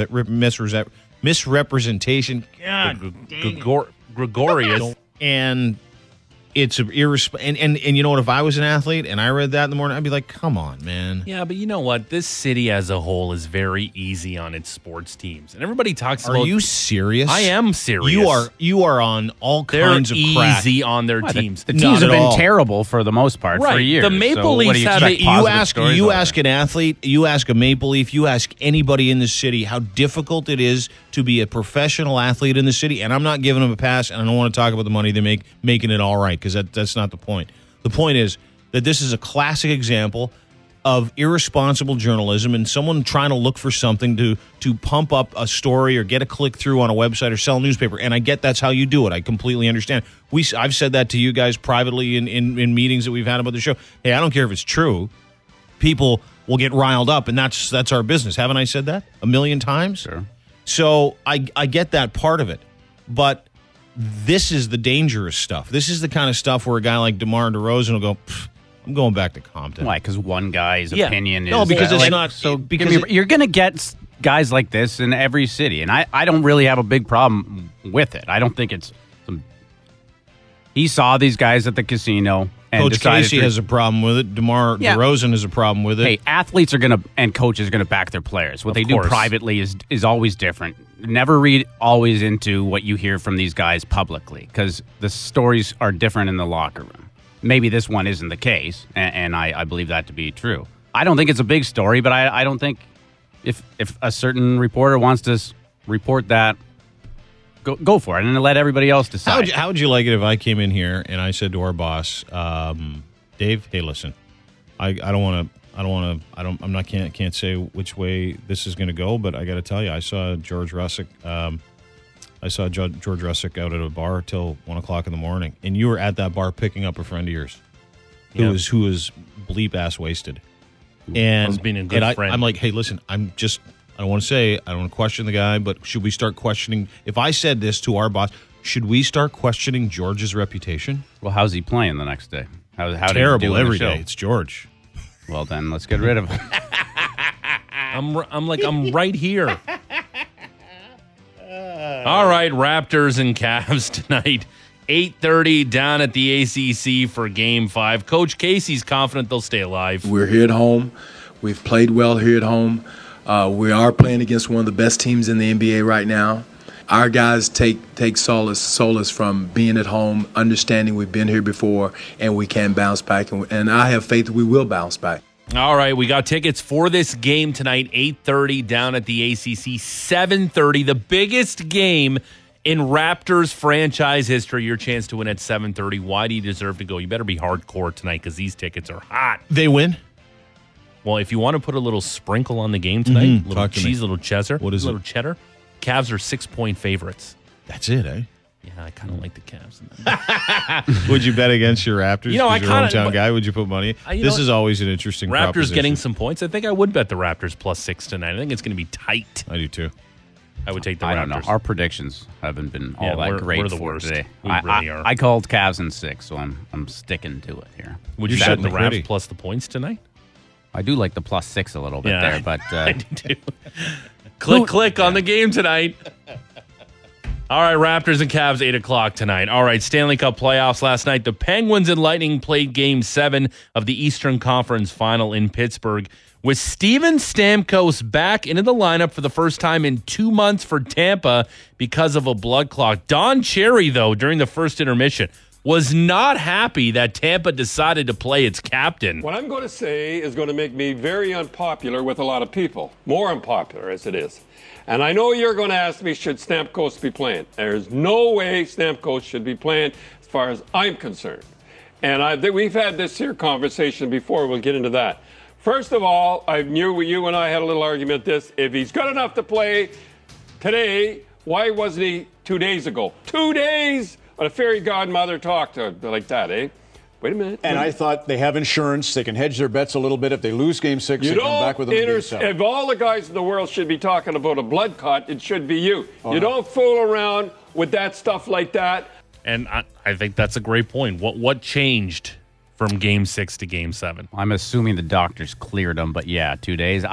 misrepresentation. God, Gregorius. And it's and you know what? If I was an athlete and I read that in the morning, I'd be like, "Come on, man." Yeah, but you know what? This city as a whole is very easy on its sports teams, and everybody talks about. Are you serious? I am serious. You are on all kinds of crap. Easy on their teams. The teams have been terrible for the most part for years. The Maple Leafs have. You ask an athlete, you ask a Maple Leaf, you ask anybody in the city how difficult it is to be a professional athlete in the city, and I'm not giving them a pass, and I don't want to talk about the money they make making it all right, because that's not the point. The point is that this is a classic example of irresponsible journalism and someone trying to look for something to pump up a story or get a click through on a website or sell a newspaper. And I get that's how you do it. I completely understand. I've said that to you guys privately in meetings that we've had about the show. Hey, I don't care if it's true. People will get riled up, and that's our business. Haven't I said that a million times? Sure. So I get that part of it. But this is the dangerous stuff. This is the kind of stuff where a guy like DeMar DeRozan will go, I'm going back to Compton. Why? Because one guy's opinion is... No, because it's not... So you're going to get guys like this in every city, and I don't really have a big problem with it. I don't think it's... He saw these guys at the casino and Coach Casey has a problem with it. DeMar DeRozan has a problem with it. Hey, athletes are going to, and coaches are going to back their players. What they do privately is always different. Never read always into what you hear from these guys publicly, because the stories are different in the locker room. Maybe this one isn't the case, and I believe that to be true. I don't think it's a big story, but I don't think if a certain reporter wants to report that, go for it and let everybody else decide. How would you like it if I came in here and I said to our boss, Dave, hey, listen, I can't say which way this is going to go, but I got to tell you, I saw George Russick out at a bar till 1:00 in the morning, and you were at that bar picking up a friend of yours who was bleep ass wasted. And I was being a good friend. I'm like, hey, listen, I don't want to question the guy, but should we start questioning? If I said this to our boss, should we start questioning George's reputation? Well, how's he playing the next day? How terrible did he do every day. It's George. Well, then let's get rid of him. I'm right here. All right, Raptors and Cavs tonight. 8:30 down at the ACC for Game 5. Coach Casey's confident they'll stay alive. We're here at home. We've played well here at home. We are playing against one of the best teams in the NBA right now. Our guys take solace from being at home, understanding we've been here before, and we can bounce back. And I have faith that we will bounce back. All right, we got tickets for this game tonight, 8:30 down at the ACC, 7:30, the biggest game in Raptors franchise history. Your chance to win at 7:30. Why do you deserve to go? You better be hardcore tonight because these tickets are hot. They win? Well, if you want to put a little sprinkle on the game tonight, little cheese, little cheddar. What is little cheddar? Cavs are 6-point favorites. That's it, eh? Yeah, I kind of like the Cavs. Would you bet against your Raptors? You know, I kind of hometown guy. Would you put money? This is always an interesting. Raptors getting some points. I think I would bet the Raptors +6 tonight. I think it's going to be tight. I do too. I would take the Raptors. I don't know. Our predictions haven't been all that great we're the for worst. today. We really are. I called Cavs in 6, so I'm sticking to it here. Would you bet the Raptors plus the points tonight? I do like the +6 a little bit there, but I do too. click on the game tonight. All right, Raptors and Cavs, 8 o'clock tonight. All right, Stanley Cup playoffs last night. The Penguins and Lightning played Game 7 of the Eastern Conference Final in Pittsburgh, with Steven Stamkos back into the lineup for the first time in 2 months for Tampa because of a blood clot. Don Cherry, though, during the first intermission, was not happy that Tampa decided to play its captain. What I'm going to say is going to make me very unpopular with a lot of people, more unpopular as it is. And I know you're going to ask me, should Stamkos be playing? There's no way Stamkos should be playing as far as I'm concerned. And we've had this here conversation before. We'll get into that. First of all, I knew you and I had a little argument this. If he's good enough to play today, why wasn't he 2 days ago? 2 days! When a fairy godmother talked to like that, eh? Wait a minute. And I thought they have insurance. They can hedge their bets a little bit. If they lose Game 6, they come back with them in Game 7. If all the guys in the world should be talking about a blood clot, it should be you. You don't fool around with that stuff like that. And I think that's a great point. What changed from Game 6 to Game 7? I'm assuming the doctors cleared him, but yeah, 2 days.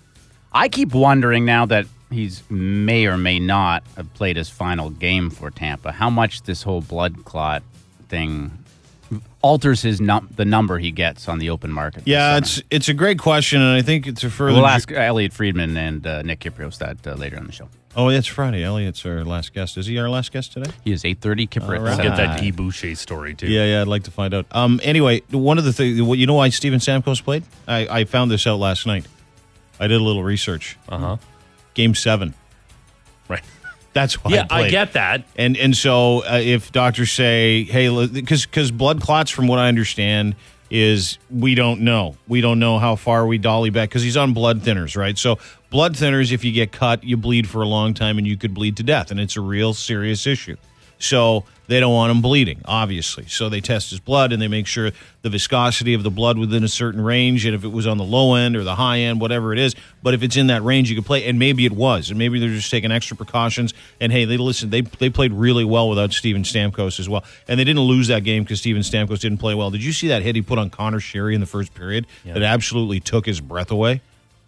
I keep wondering now that he's may or may not have played his final game for Tampa, how much this whole blood clot thing alters the number he gets on the open market. Yeah, it's a great question, and I think it's a further. We'll ask Elliot Friedman and Nick Kyprios that later on the show. Oh, that's Friday. Elliot's our last guest. Is he our last guest today? He is 8:30. Kyprios. We'll get that Guy Boucher story too. Yeah, I'd like to find out. Anyway, one of the things, you know why Steven Stamkos played? I found this out last night. I did a little research. Game 7. Right. That's why. Yeah, I get that. And so if doctors say, hey, because blood clots, from what I understand, is we don't know. We don't know how far we dolly back because he's on blood thinners, right? So blood thinners, if you get cut, you bleed for a long time and you could bleed to death, and it's a real serious issue. So they don't want him bleeding, obviously. So they test his blood and they make sure the viscosity of the blood within a certain range, and if it was on the low end or the high end, whatever it is. But if it's in that range, you can play. And maybe it was, and maybe they're just taking extra precautions. And hey, they played really well without Steven Stamkos as well. And they didn't lose that game because Steven Stamkos didn't play well. Did you see that hit he put on Connor Sherry in the first period? Yeah. That absolutely took his breath away.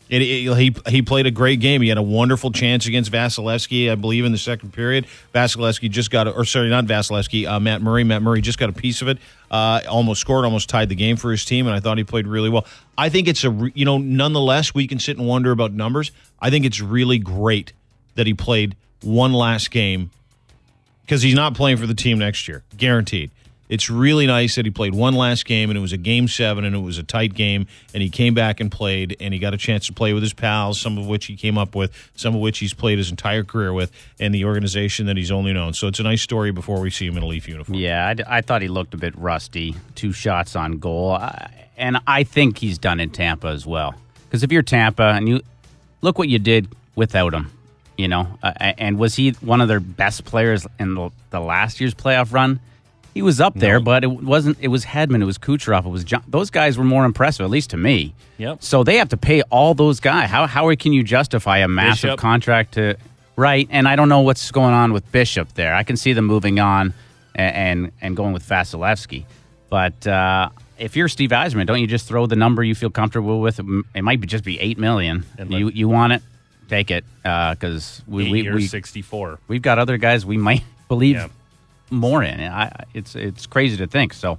He played a great game. He had a wonderful chance against Vasilevsky, I believe, in the second period. Vasilevsky just got not Vasilevsky, Matt Murray. Matt Murray just got a piece of it. Almost scored, almost tied the game for his team, and I thought he played really well. I think it's nonetheless, we can sit and wonder about numbers. I think it's really great that he played one last game because he's not playing for the team next year, guaranteed. It's really nice that he played one last game, and it was a Game 7, and it was a tight game, and he came back and played, and he got a chance to play with his pals, some of which he came up with, some of which he's played his entire career with, and the organization that he's only known. So it's a nice story before we see him in a Leaf uniform. Yeah, I thought he looked a bit rusty. 2 shots on goal, and I think he's done in Tampa as well. Because if you're Tampa, and you look what you did without him, and was he one of their best players in the last year's playoff run? He was up there, but it wasn't. It was Hedman, it was Kucherov, it was John. Those guys were more impressive, at least to me. Yep. So they have to pay all those guys. How can you justify a massive contract to right? And I don't know what's going on with Bishop there. I can see them moving on and going with Vasilevsky. But if you're Steve Yzerman, don't you just throw the number you feel comfortable with? It might just be $8 million. You want it? Take it because we 64. We've got other guys we might believe more in. It's crazy to think. So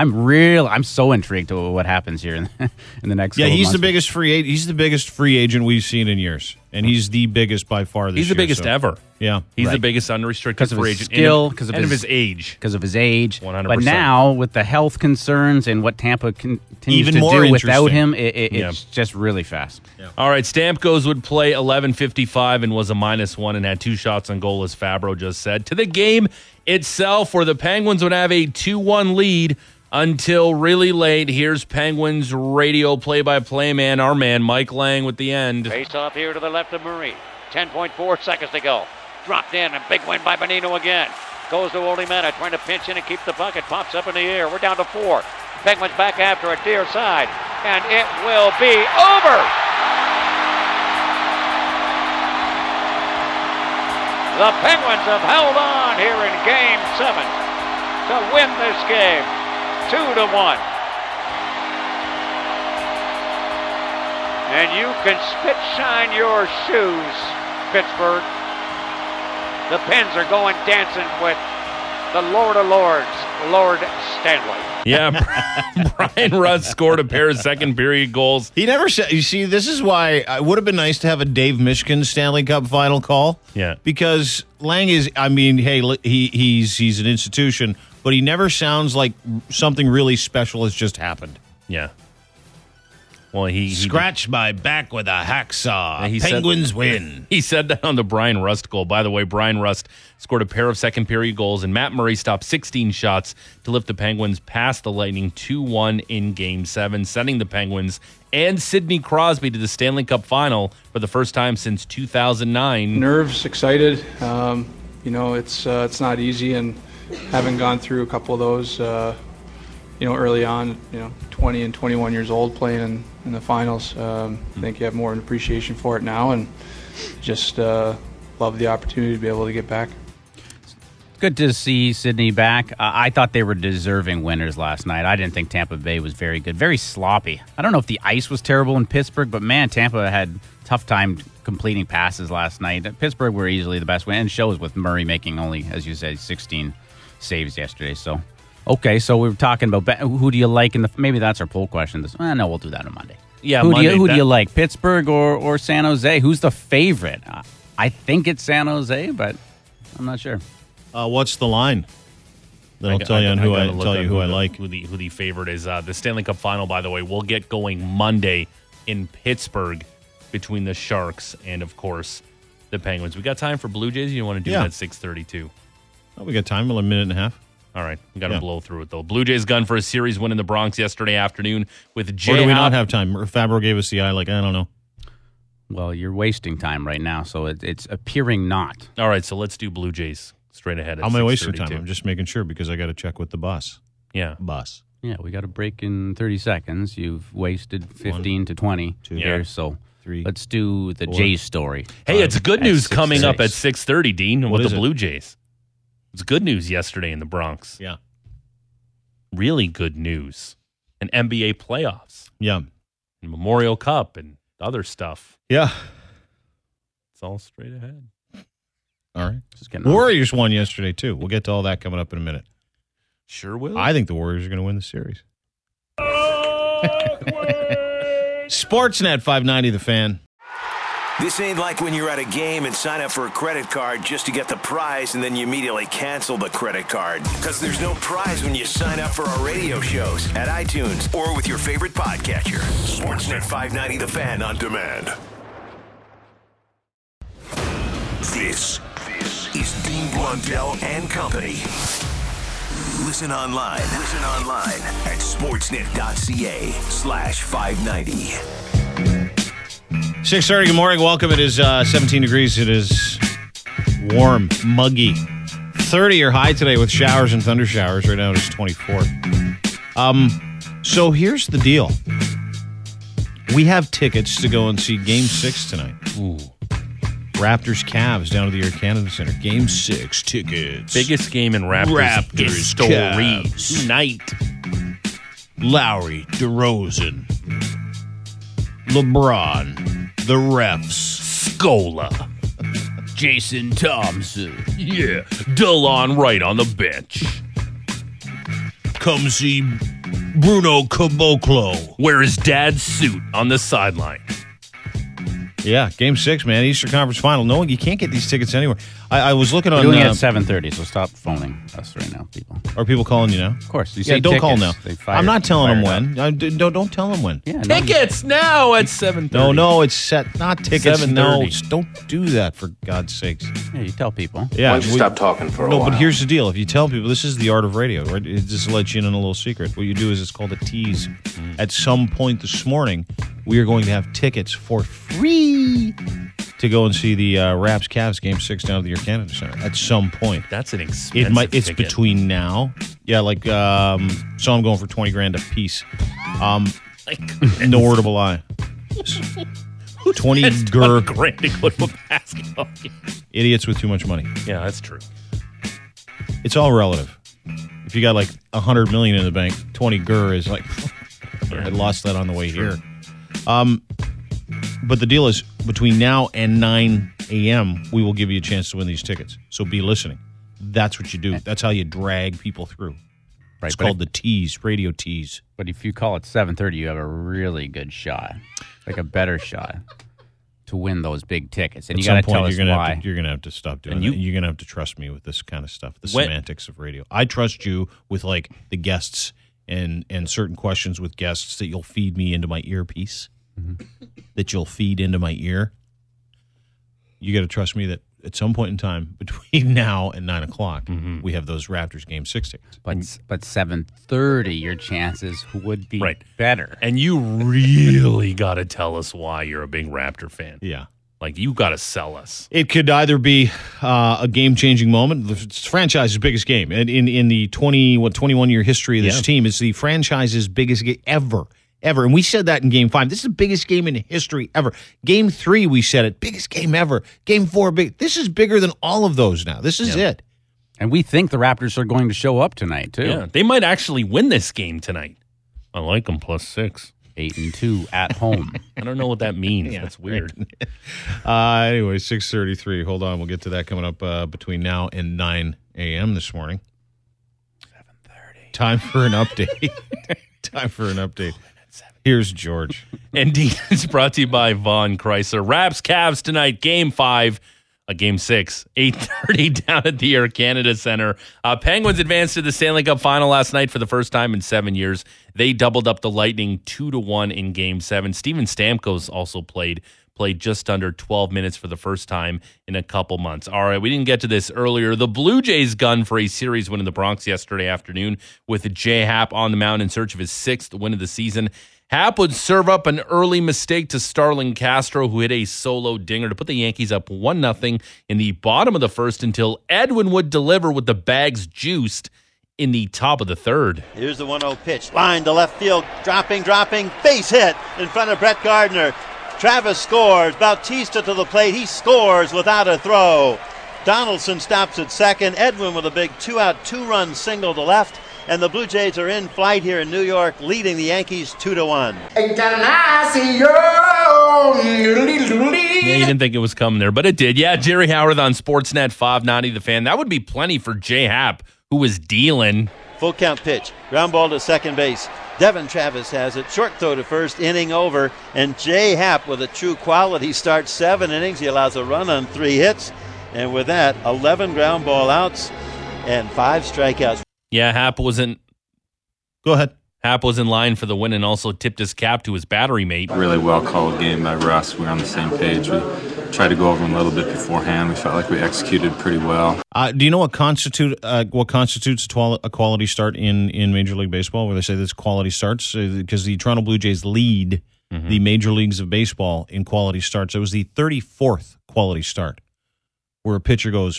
I'm so intrigued to what happens here in the next. Yeah, he's months. the biggest free agent. He's the biggest free agent we've seen in years, and he's the biggest by far this year. He's the biggest ever. Yeah, he's the biggest unrestricted free agent skill, because of his age. Because of his age. 100%. But now with the health concerns and what Tampa continues Even to more do without interesting. him, it's just really fast. Yeah. All right, Stamkos would play 11:55 and was a -1 and had 2 shots on goal, as Fabro just said. To the game itself, where the Penguins would have a 2-1 lead until really late. Here's Penguins radio play-by-play man, our man, Mike Lang, with the end. Face off here to the left of Murray. 10.4 seconds to go. Dropped in, and big win by Bonino again. Goes to Olimata, trying to pinch in and keep the puck. It pops up in the air. We're down to 4. Penguins back after it, near side, and it will be over. The Penguins have held on here in Game 7 to win this game 2-1. And you can spit shine your shoes, Pittsburgh. The Pens are going dancing with the Lord of Lords, Lord Stanley. Yeah, Brian Rust scored a pair of second period goals. He never said. You see, this is why it would have been nice to have a Dave Mishkin Stanley Cup final call. Yeah, because Lang is. I mean, hey, he's an institution, but he never sounds like something really special has just happened. Yeah. Well, he scratched my back with a hacksaw. He Penguins said, win. He said that on the Brian Rust goal. By the way, Brian Rust scored a pair of second period goals, and Matt Murray stopped 16 shots to lift the Penguins past the Lightning 2-1 in Game 7, sending the Penguins and Sidney Crosby to the Stanley Cup Final for the first time since 2009. Nerves, excited. It's not easy, and having gone through a couple of those, early on, 20 and 21 years old playing in the finals. I think you have more of an appreciation for it now, and just love the opportunity to be able to get back. Good to see Sidney back. I thought they were deserving winners last night. I didn't think Tampa Bay was very good. Very sloppy. I don't know if the ice was terrible in Pittsburgh, but man, Tampa had tough time completing passes last night. Pittsburgh were easily the best win, and shows with Murray making only, as you said, 16 saves yesterday. So, okay, so we were talking about who do you like in the. Maybe that's our poll question. No, we'll do that on Monday. Yeah, who Monday. Who do you like, Pittsburgh or San Jose? Who's the favorite? I think it's San Jose, but I'm not sure. What's the line? Then I'll tell you who I like. Who the favorite is. The Stanley Cup Final, by the way, will get going Monday in Pittsburgh between the Sharks and, of course, the Penguins. We got time for Blue Jays? You want to do that at 6:32? Oh, we got time. A minute and a half. All right. We got to blow through it, though. Blue Jays gun for a series win in the Bronx yesterday afternoon with Jay. Or do we not have time? Fabro gave us the eye. I don't know. Well, you're wasting time right now, so it's appearing not. All right, so let's do Blue Jays straight ahead. How am I wasting time? I'm just making sure because I got to check with the boss. Yeah. Boss. Yeah, we got a break in 30 seconds. You've wasted 15 to 20 here, so 3. Let's do the 4. Jays story. Hey, it's good news coming up at 6:30, 6:30, Dean, with the is it? Blue Jays. It's good news yesterday in the Bronx. Yeah. Really good news. And NBA playoffs. Yeah. And Memorial Cup and other stuff. Yeah. It's all straight ahead. All right. Warriors won yesterday, too. We'll get to all that coming up in a minute. Sure will. I think the Warriors are going to win the series. Sportsnet 590, The Fan. This ain't like when you're at a game and sign up for a credit card just to get the prize and then you immediately cancel the credit card. Because there's no prize when you sign up for our radio shows at iTunes or with your favorite podcatcher. Sportsnet 590 The Fan on demand. This is Dean Blundell and Company. Listen online at sportsnet.ca/590. 6:30, good morning. Welcome. It is 17 degrees. It is warm, muggy. 30 your high today with showers and thunder showers. Right now it is 24. So here's the deal. We have tickets to go and see Game 6 tonight. Ooh. Raptors Cavs down to the Air Canada Center. Game 6 tickets. Biggest game in Raptors history Cavs. tonight. Lowry, DeRozan, LeBron, the refs, Scola, Jason Thompson. Yeah, DeLon Wright on the bench. Come see Bruno Caboclo. Wear his dad's suit on the sideline. Yeah, Game 6, man. Eastern Conference Final. No, you can't get these tickets anywhere. I was looking on... We're doing it at 7:30, so stop phoning us right now, people. Are people calling you now? Of course. You Yeah, say don't call tickets. now. I'm not telling them when. Don't tell them when. Yeah, Tickets now at 7:30. No, it's set. Not tickets. 7:30. No, don't do that, for God's sakes. Yeah, you tell people. Yeah, Why don't you stop talking for a while? No, but here's the deal. If you tell people, this is the art of radio, right? It just lets you in on a little secret. What you do is it's called a tease. At some point this morning, we are going to have tickets for free to go and see the Raps Cavs Game 6 down at the Air Canada Center. At some point. That's an expensive It's ticket. between now. Yeah, so I'm going for $20,000 a piece. No word of a lie. 20 gur. $20,000 to go to a basketball game. Idiots with too much money. Yeah, that's true. It's all relative. If you got like $100 million in the bank, 20 gur is like, I lost that on the way here. But the deal is, between now and 9 a.m., we will give you a chance to win these tickets. So be listening. That's what you do. That's how you drag people through. Right, It's called the tease, radio tease. But if you call it 7:30, you have a really good shot, like a better shot, to win those big tickets. And At you got to some point, tell us why. you're going to have to stop doing that. You're going to have to trust me with this kind of stuff, the semantics of radio. I trust you with like the guests and certain questions with guests that you'll feed me into my earpiece, that you'll feed into my ear. You got to trust me that at some point in time between now and 9 o'clock, we have those Raptors Game 6 tickets. But 7:30, your chances would be better. And you really got to tell us why you're a big Raptor fan. Yeah. Like, you got to sell us. It could either be a game-changing moment, the franchise's biggest game. And in the 21-year history of this team, it's the franchise's biggest game ever. And we said that in Game 5. This is the biggest game in history ever. Game 3, we said it, biggest game ever. Game 4, big. This is bigger than all of those now. This is it. And we think the Raptors are going to show up tonight, too. Yeah, they might actually win this game tonight. I like them +6. 8-2 at home. I don't know what that means. That's weird. Anyway, 6:33. Hold on. We'll get to that coming up between now and 9 a.m. this morning. 7:30. Time for an update. Here's George. Indeed, it's brought to you by Von Chrysler. Raps, Cavs tonight, Game 5, Game 6, 8:30 down at the Air Canada Centre. Penguins advanced to the Stanley Cup Final last night for the first time in 7 years. They doubled up the Lightning 2-1 in Game 7. Steven Stamkos also played just under 12 minutes for the first time in a couple months. All right, we didn't get to this earlier. The Blue Jays gunned for a series win in the Bronx yesterday afternoon with J. Happ on the mound in search of his 6th win of the season. Happ would serve up an early mistake to Starlin Castro, who hit a solo dinger to put the Yankees up 1-0 in the bottom of the first until Edwin would deliver with the bags juiced in the top of the third. Here's the 1-0 pitch. Line to left field. Dropping. Base hit in front of Brett Gardner. Travis scores. Bautista to the plate. He scores without a throw. Donaldson stops at second. Edwin with a big 2-out, 2-run single to left. And the Blue Jays are in flight here in New York, leading the Yankees 2-1. Yeah, you didn't think it was coming there, but it did. Yeah, Jerry Howard on Sportsnet 590 The Fan. That would be plenty for J. Happ, who was dealing. Full count pitch. Ground ball to second base. Devin Travis has it. Short throw to first, inning over. And J. Happ with a true quality start, 7 innings. He allows a run on 3 hits. And with that, 11 ground ball outs and 5 strikeouts. Yeah, Happ was in. Go ahead. Happ was in line for the win and also tipped his cap to his battery mate. Really well called game by Russ. We're on the same page. We tried to go over him a little bit beforehand. We felt like we executed pretty well. Do you know what constitutes a quality start in Major League Baseball, where they say this quality starts? Because the Toronto Blue Jays lead the major leagues of baseball in quality starts. It was the 34th quality start where a pitcher goes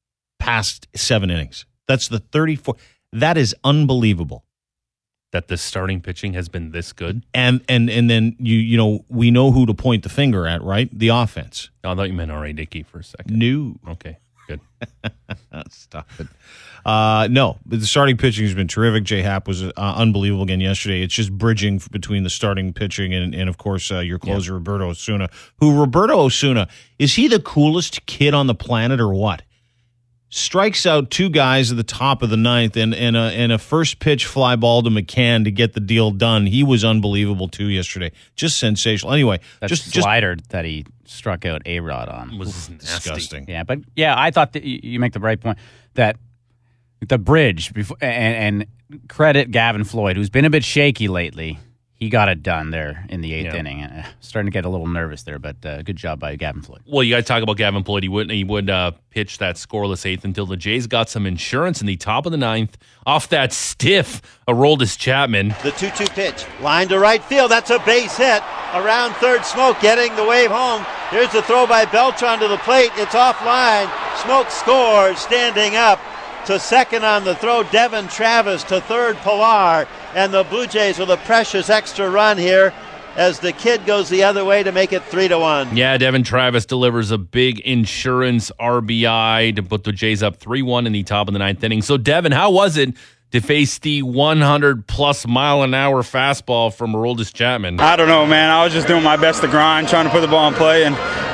past 7 innings. That's the 34th. That is unbelievable. That the starting pitching has been this good. And then you know we know who to point the finger at, right? The offense. Oh, I thought you meant R.A. Dickey for a second. No. Okay, good. Stop it. No, but the starting pitching has been terrific. J. Happ was unbelievable again yesterday. It's just bridging between the starting pitching and of course, your closer, Roberto Osuna. Roberto Osuna, is he the coolest kid on the planet or what? Strikes out 2 guys at the top of the 9th and a first pitch fly ball to McCann to get the deal done. He was unbelievable too yesterday. Just sensational. Anyway, that slider that he struck out A-Rod on was disgusting. Yeah, but I thought that you make the right point that the bridge before and credit Gavin Floyd, who's been a bit shaky lately. He got it done there in the 8th inning. Starting to get a little nervous there, but good job by Gavin Floyd. Well, you got to talk about Gavin Floyd. He would pitch that scoreless 8th until the Jays got some insurance in the top of the 9th off that stiff Aroldis Chapman. The 2-2 pitch. Line to right field. That's a base hit. Around third, Smoke getting the wave home. Here's the throw by Beltran to the plate. It's offline. Smoke scores, standing up. To second on the throw, Devin Travis. To third, Pilar. And the Blue Jays with a precious extra run here as the kid goes the other way to make it 3-1. Yeah, Devin Travis delivers a big insurance RBI to put the Jays up 3-1 in the top of the 9th inning. So, Devin, how was it to face the 100-plus mile-an-hour fastball from Aroldis Chapman? I don't know, man. I was just doing my best to grind, trying to put the ball in play, and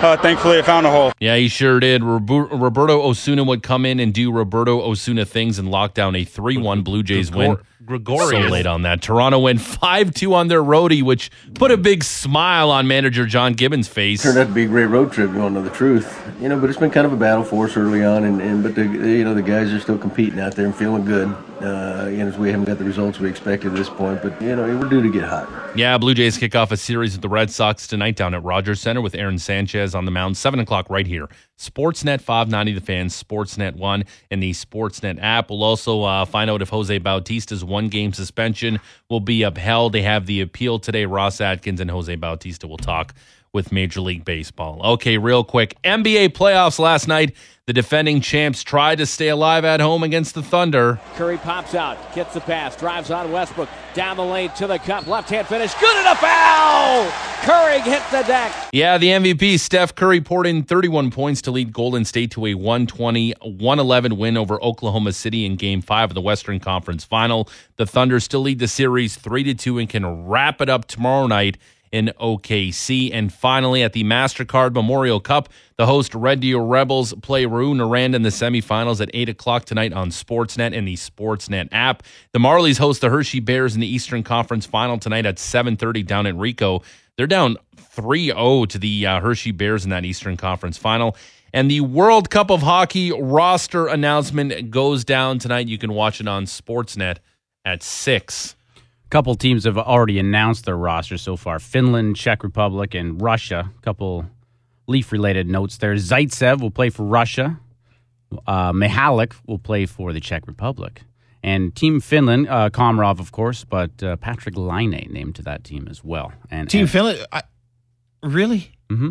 thankfully I found a hole. Yeah, he sure did. Roberto Osuna would come in and do Roberto Osuna things and lock down a 3-1 Blue Jays win. Gregorius. So late on that. Toronto went 5-2 on their roadie, which put a big smile on manager John Gibbons' face. Turned out to be a great road trip, you want to know the truth. But it's been kind of a battle for us early on, but the guys are still competing out there and feeling good. We haven't got the results we expected at this point, but we're due to get hot. Yeah, Blue Jays kick off a series with the Red Sox tonight down at Rogers Center with Aaron Sanchez on the mound, 7 o'clock right here. Sportsnet 590 The Fan, Sportsnet 1, and the Sportsnet app. We'll also find out if Jose Bautista's one-game suspension will be upheld. They have the appeal today. Ross Atkins and Jose Bautista will talk with Major League Baseball. Okay, real quick. NBA playoffs last night. The defending champs tried to stay alive at home against the Thunder. Curry pops out, gets the pass, drives on Westbrook, down the lane to the cup, left-hand finish, good and a foul! Curry hits the deck. Yeah, the MVP, Steph Curry, poured in 31 points to lead Golden State to a 120-111 win over Oklahoma City in Game 5 of the Western Conference Final. The Thunder still lead the series 3-2 and can wrap it up tomorrow night in OKC. And finally, at the MasterCard Memorial Cup, the host Red Deer Rebels play Rouen-Noranda in the semifinals at 8 o'clock tonight on Sportsnet and the Sportsnet app. The Marlies host the Hershey Bears in the Eastern Conference Final tonight at 7:30 down in Rico. They're down 3-0 to the Hershey Bears in that Eastern Conference Final. And the World Cup of Hockey roster announcement goes down tonight. You can watch it on Sportsnet at 6. Couple teams have already announced their rosters so far. Finland, Czech Republic, and Russia. Couple Leaf-related notes there. Zaitsev will play for Russia. Mihalik will play for the Czech Republic. And Team Finland, Komarov, of course, but Patrick Laine named to that team as well. Team Finland? Really? Mm-hmm.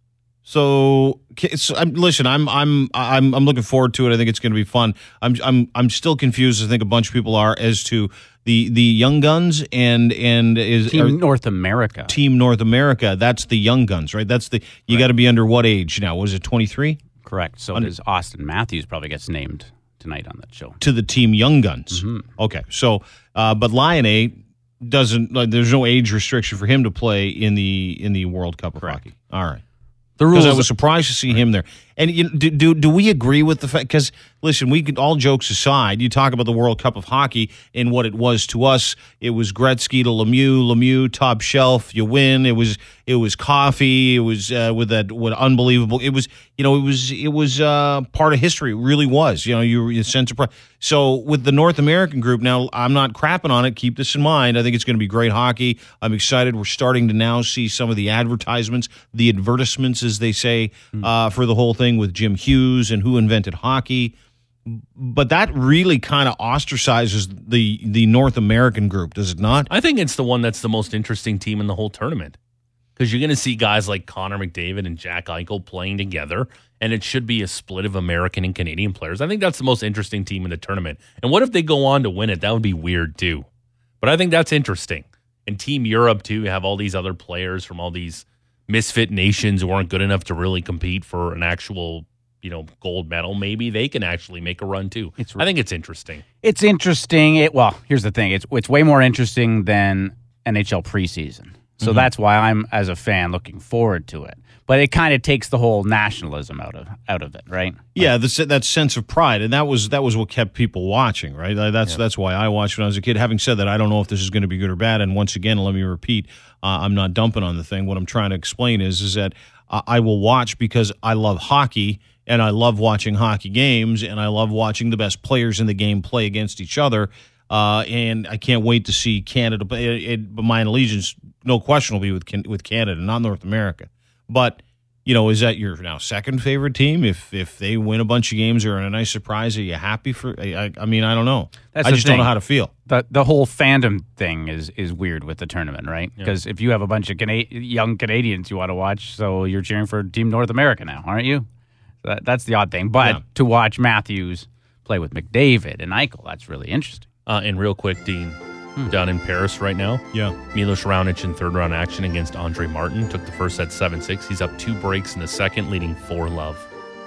So listen, I'm looking forward to it. I think it's going to be fun. I'm still confused. I think a bunch of people are as to the young guns and is Team North America. Team North America. That's the young guns, right? That's the you got to be under what age now? Was it 23? Correct. So does Austin Matthews probably gets named tonight on that show to the Team Young Guns. Mm-hmm. Okay, so but Laine doesn't. There's no age restriction for him to play in the World Cup of Hockey. All right. Because I was surprised to see him there. And do we agree with the fact? Because listen, we could, all jokes aside, you talk about the World Cup of Hockey and what it was to us. It was Gretzky to Lemieux, top shelf. You win. It was coffee. It was with unbelievable. It was part of history. It really was. You sense of pride. So with the North American group, now I'm not crapping on it. Keep this in mind. I think it's going to be great hockey. I'm excited. We're starting to now see some of the advertisements, the advertisements, as they say, for the whole thing with Jim Hughes and who invented hockey. But that really kind of ostracizes the North American group, does it not? I think it's the one that's the most interesting team in the whole tournament. Because you're going to see guys like Connor McDavid and Jack Eichel playing together, and it should be a split of American and Canadian players. I think that's the most interesting team in the tournament. And what if they go on to win it? That would be weird, too. But I think that's interesting. And Team Europe, too, you have all these other players from all these misfit nations who aren't good enough to really compete for an actual, gold medal. Maybe they can actually make a run, too. I think it's interesting. It's interesting. Here's the thing. It's way more interesting than NHL preseason. So that's why I'm, as a fan, looking forward to it. But it kind of takes the whole nationalism out of it, right? Yeah, that sense of pride, and that was what kept people watching, right? That's why I watched when I was a kid. Having said that, I don't know if this is going to be good or bad. And once again, let me repeat, I'm not dumping on the thing. What I'm trying to explain is that I will watch because I love hockey, and I love watching hockey games, and I love watching the best players in the game play against each other. And I can't wait to see Canada. But my allegiance, no question, will be with Canada, not North America. But is that your now second favorite team? If they win a bunch of games or a nice surprise, are you happy for? I don't know. I just don't know how to feel. The whole fandom thing is weird with the tournament, right? Because if you have a bunch of young Canadians you want to watch, so you're cheering for Team North America now, aren't you? That's the odd thing. But to watch Matthews play with McDavid and Eichel, that's really interesting. And real quick, Dean, down in Paris right now. Yeah. Milos Raonic in third-round action against Andre Martin. Took the first set 7-6. He's up 2 breaks in the second, leading 4-love.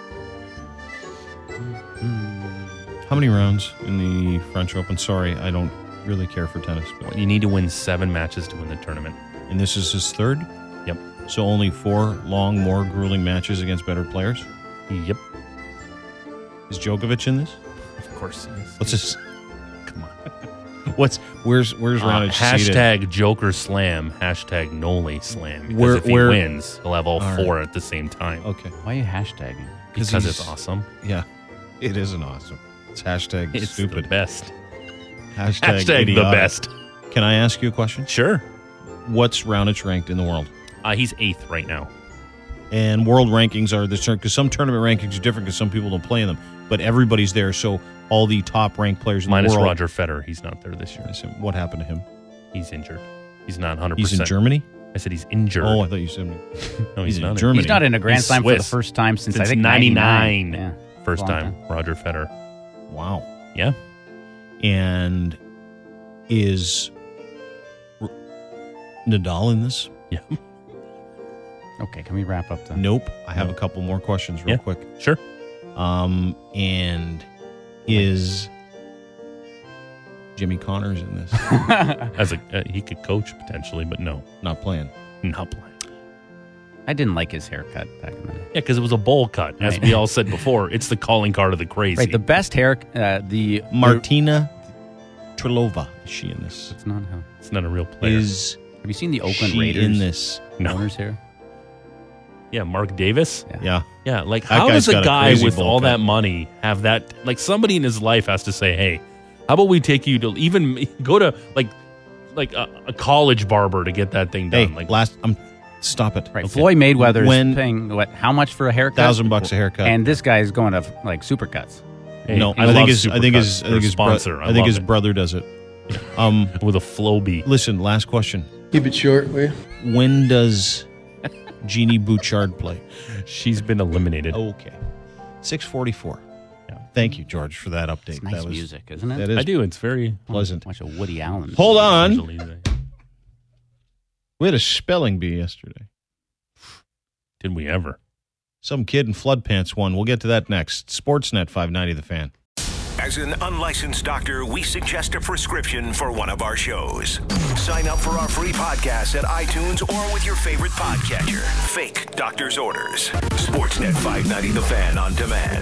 How many rounds in the French Open? Sorry, I don't really care for tennis. But you need to win 7 matches to win the tournament. And this is his third? Yep. So only 4 long, more grueling matches against better players? Yep. Is Djokovic in this? Of course he is. What's this? Come on. Where's Raonic seated? Hashtag Joker Slam. Hashtag Noli Slam. Because if he wins, he'll have all 4 at the same time. Okay. Why are you hashtagging? Because it's awesome. Yeah. It isn't awesome. It's hashtag It's stupid. the best. Hashtag the idiotic. best. Can I ask you a question? Sure. What's Raonic ranked in the world? He's 8th right now. And world rankings are because some tournament rankings are different because some people don't play in them. But everybody's there, so all the top ranked players in Minus the world. Roger Federer. He's not there this year. I said, what happened to him? He's injured. He's not 100%. He's in Germany? I said he's injured. Oh, I thought you said no, he's not in Germany. He's not in a Grand Slam for the Swiss. first time since I Since think 99. Yeah. First Long time. Roger Federer. Wow. Yeah. And is Nadal in this? Yeah. Okay, can we wrap up then? Nope. I have a couple more questions real quick. Sure. And is Jimmy Connors in this? As he could coach potentially, but no. Not playing. Not playing. I didn't like his haircut back in the day. Yeah, because it was a bowl cut. As we all said before, it's the calling card of the crazy. Right, the best hair, Martina Trilova. Is she in this? It's not her. It's not a real player. Have you seen the Oakland she Raiders in this? owner's hair? Yeah, Mark Davis. Yeah. Yeah, like That how guy's does a got a guy crazy with bowl all cut. that money have that? Like somebody in his life has to say, "Hey, how about we take you to even go to like a college barber to get that thing done?" Hey, Like Stop it. Right, Floyd Mayweather's paying how much for a haircut? $1,000 a haircut. And this guy is going to like Supercuts. Hey, no, I I think love his Supercuts. Sponsor. I think his brother does it. With a Flowbee. Listen, last question. Keep it short, will you? When does Jeannie Bouchard play? She's been eliminated. Okay. 6:44. Yeah. Thank you, George, for that update. It's nice music, isn't it? That is I do. It's very pleasant. Watch a Woody Allen. Hold on. We had a spelling bee yesterday. Did we ever? Some kid in flood pants won. We'll get to that next. Sportsnet 590 The Fan. As an unlicensed doctor, we suggest a prescription for one of our shows. Sign up for our free podcast at iTunes or with your favorite podcatcher. Fake doctor's orders. Sportsnet 590 The Fan on demand.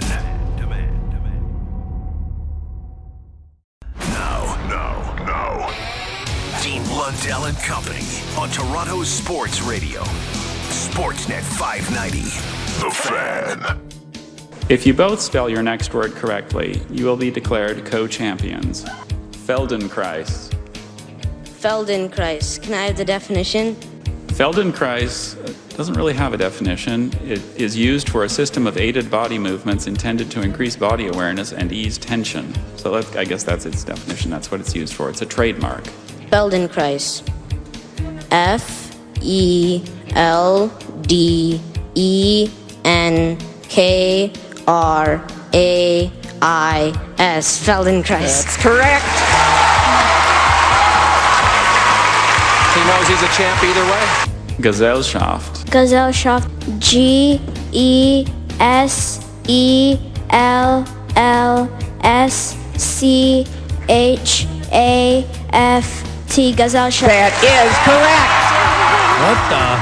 Now. Dean Blundell and Company on Toronto's Sports Radio. Sportsnet 590 The Fan. If you both spell your next word correctly, you will be declared co-champions. Feldenkrais. Feldenkrais. Can I have the definition? Feldenkrais doesn't really have a definition. It is used for a system of aided body movements intended to increase body awareness and ease tension. So I guess that's its definition. That's what it's used for. It's a trademark. Feldenkrais. Feldenkrais. Feldenkrais. That's correct. He knows he's a champ either way. Gesellschaft. Gesellschaft. Gesellschaft. Gesellschaft. That is correct. What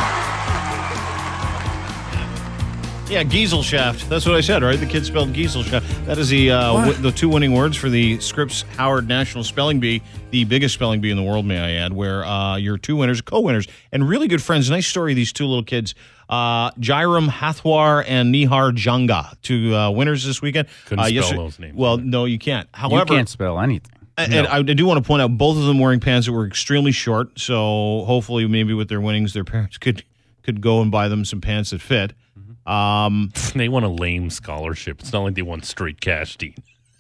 the? Yeah, Gieselschaft. That's what I said, right? The kid spelled Gieselschaft. That is the two winning words for the Scripps Howard National Spelling Bee, the biggest spelling bee in the world, may I add, where your two winners, co-winners, and really good friends. Nice story, these two little kids. Jairam Hathwar and Nihar Janga, two winners this weekend. Couldn't spell those names. Well, no, you can't. However, you can't spell anything. And I do want to point out both of them wearing pants that were extremely short. So hopefully, maybe with their winnings, their parents could go and buy them some pants that fit. They want a lame scholarship. It's not like they want straight cash, Dean.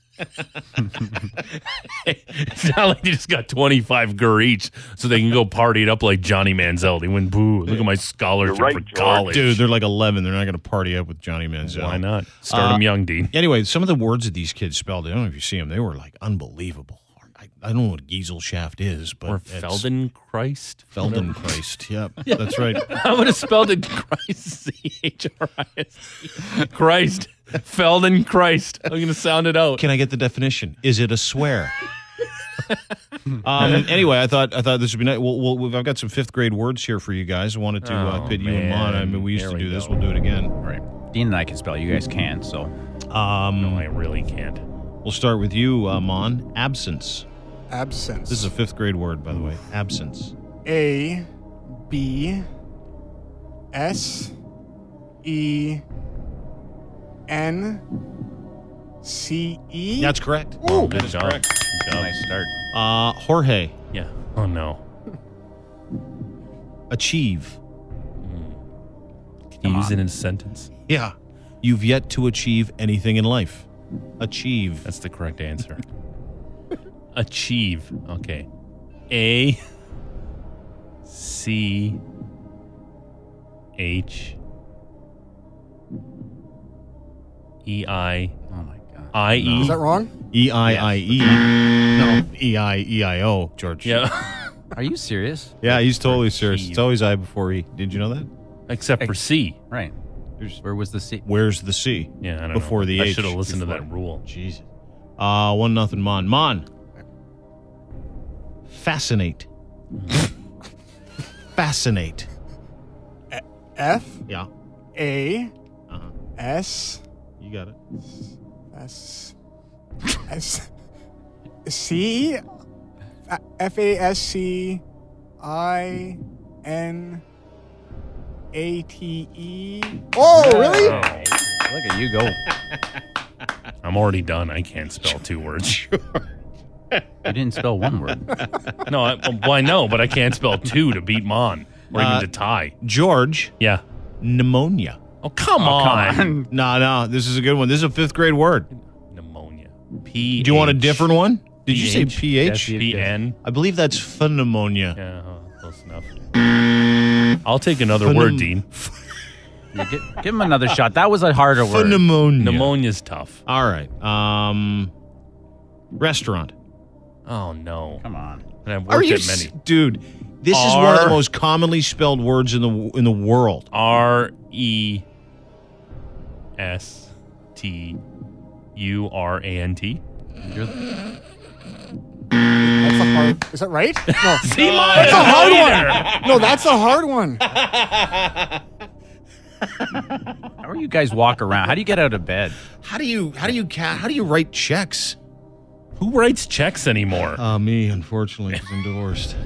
It's not like they just got 25 gur each so they can go party it up like Johnny Manziel. They went, boo, look at my scholarship for college. Dude, they're like 11. They're not going to party up with Johnny Manziel. Why not? Start them young, Dean. Anyway, some of the words that these kids spelled, I don't know if you see them, they were like unbelievable. I don't know what Gieselschaft is, but or Feldenkrais. Feldenkrais, yep, that's right. I would have spelled it Christ, C-H-R-I-S-T. Christ. Feldenkrais. I'm going to sound it out. Can I get the definition? Is it a swear? Anyway, I thought this would be nice. I've got some 5th grade words here for you guys. I wanted to pit you and Mon. I mean, we used to do this. We'll do it again. Right. Dean and I can spell. You guys can't, so. No, I really can't. We'll start with you, Mon. Absence. Absence. This is a 5th grade word, by the way. Absence. A B S E N C E. That's correct. Ooh. Good job. correct. Good job. Nice start. Jorge. Yeah. Oh, no. Achieve. Can you use it in a sentence? Yeah. You've yet to achieve anything in life. Achieve. That's the correct answer. Achieve. Okay. A C H E I. Oh my God. I E. Is that wrong? E-I-I-E. No, E-I-E-I-O, George. Yeah. Are you serious? Yeah, he's totally serious. It's always I before E. Did you know that? Except for C. Right. Where was the C? Where's the C? Yeah, I don't before know. the I H. should have listened to that rule. Jesus. 1-0 Mon. Mon. Fascinate. Fascinate. F Yeah. A S. You got it. S C Fascine Oh, really? Look at you go. I'm already done. I can't spell 2 words. You didn't spell 1 word. No, I know, but I can't spell 2 to beat Mon or even to tie. George. Yeah. Pneumonia. Oh, come on. No, this is a good one. This is a 5th grade word. Pneumonia. P. Do you want a different one? Did you say PH? S-P-N. I believe that's pneumonia. Yeah, close enough. I'll take another word, Dean. Yeah, give him another shot. That was a harder word. Pneumonia. Pneumonia's tough. All right. Restaurant. Oh, no. Come on. And I've worked at many. Dude, this is one of the most commonly spelled words in the world. R-E-S-T-U-R-A-N-T. That's a hard. Is that right? No. See, That's a hard one. No, that's a hard one. How are you guys walk around? How do you get out of bed? How do you write checks? Who writes checks anymore? Me, unfortunately, because I'm divorced.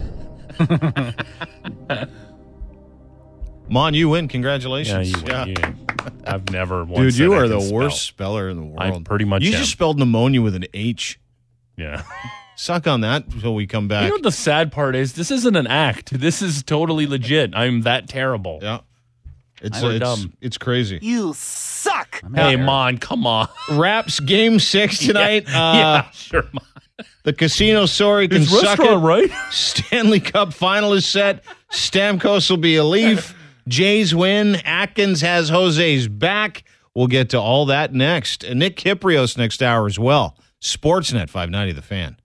Mon, you win. Congratulations. Yeah, you win. I've never once Dude, you said I are can the spell. worst speller in the world. I pretty much You am. just spelled pneumonia with an H. Yeah. Suck on that until we come back. You know what the sad part is? This isn't an act. This is totally legit. I'm that terrible. Yeah. It's dumb. It's crazy. You suck. Hey, Mon, come on. Raps Game 6 tonight. Yeah, sure, Mon. The Casino Sorry can It's suck it. restaurant, right? Stanley Cup final is set. Stamkos will be a Leaf. Jays win. Atkins has Jose's back. We'll get to all that next. And Nick Kiprios next hour as well. Sportsnet 590 The Fan.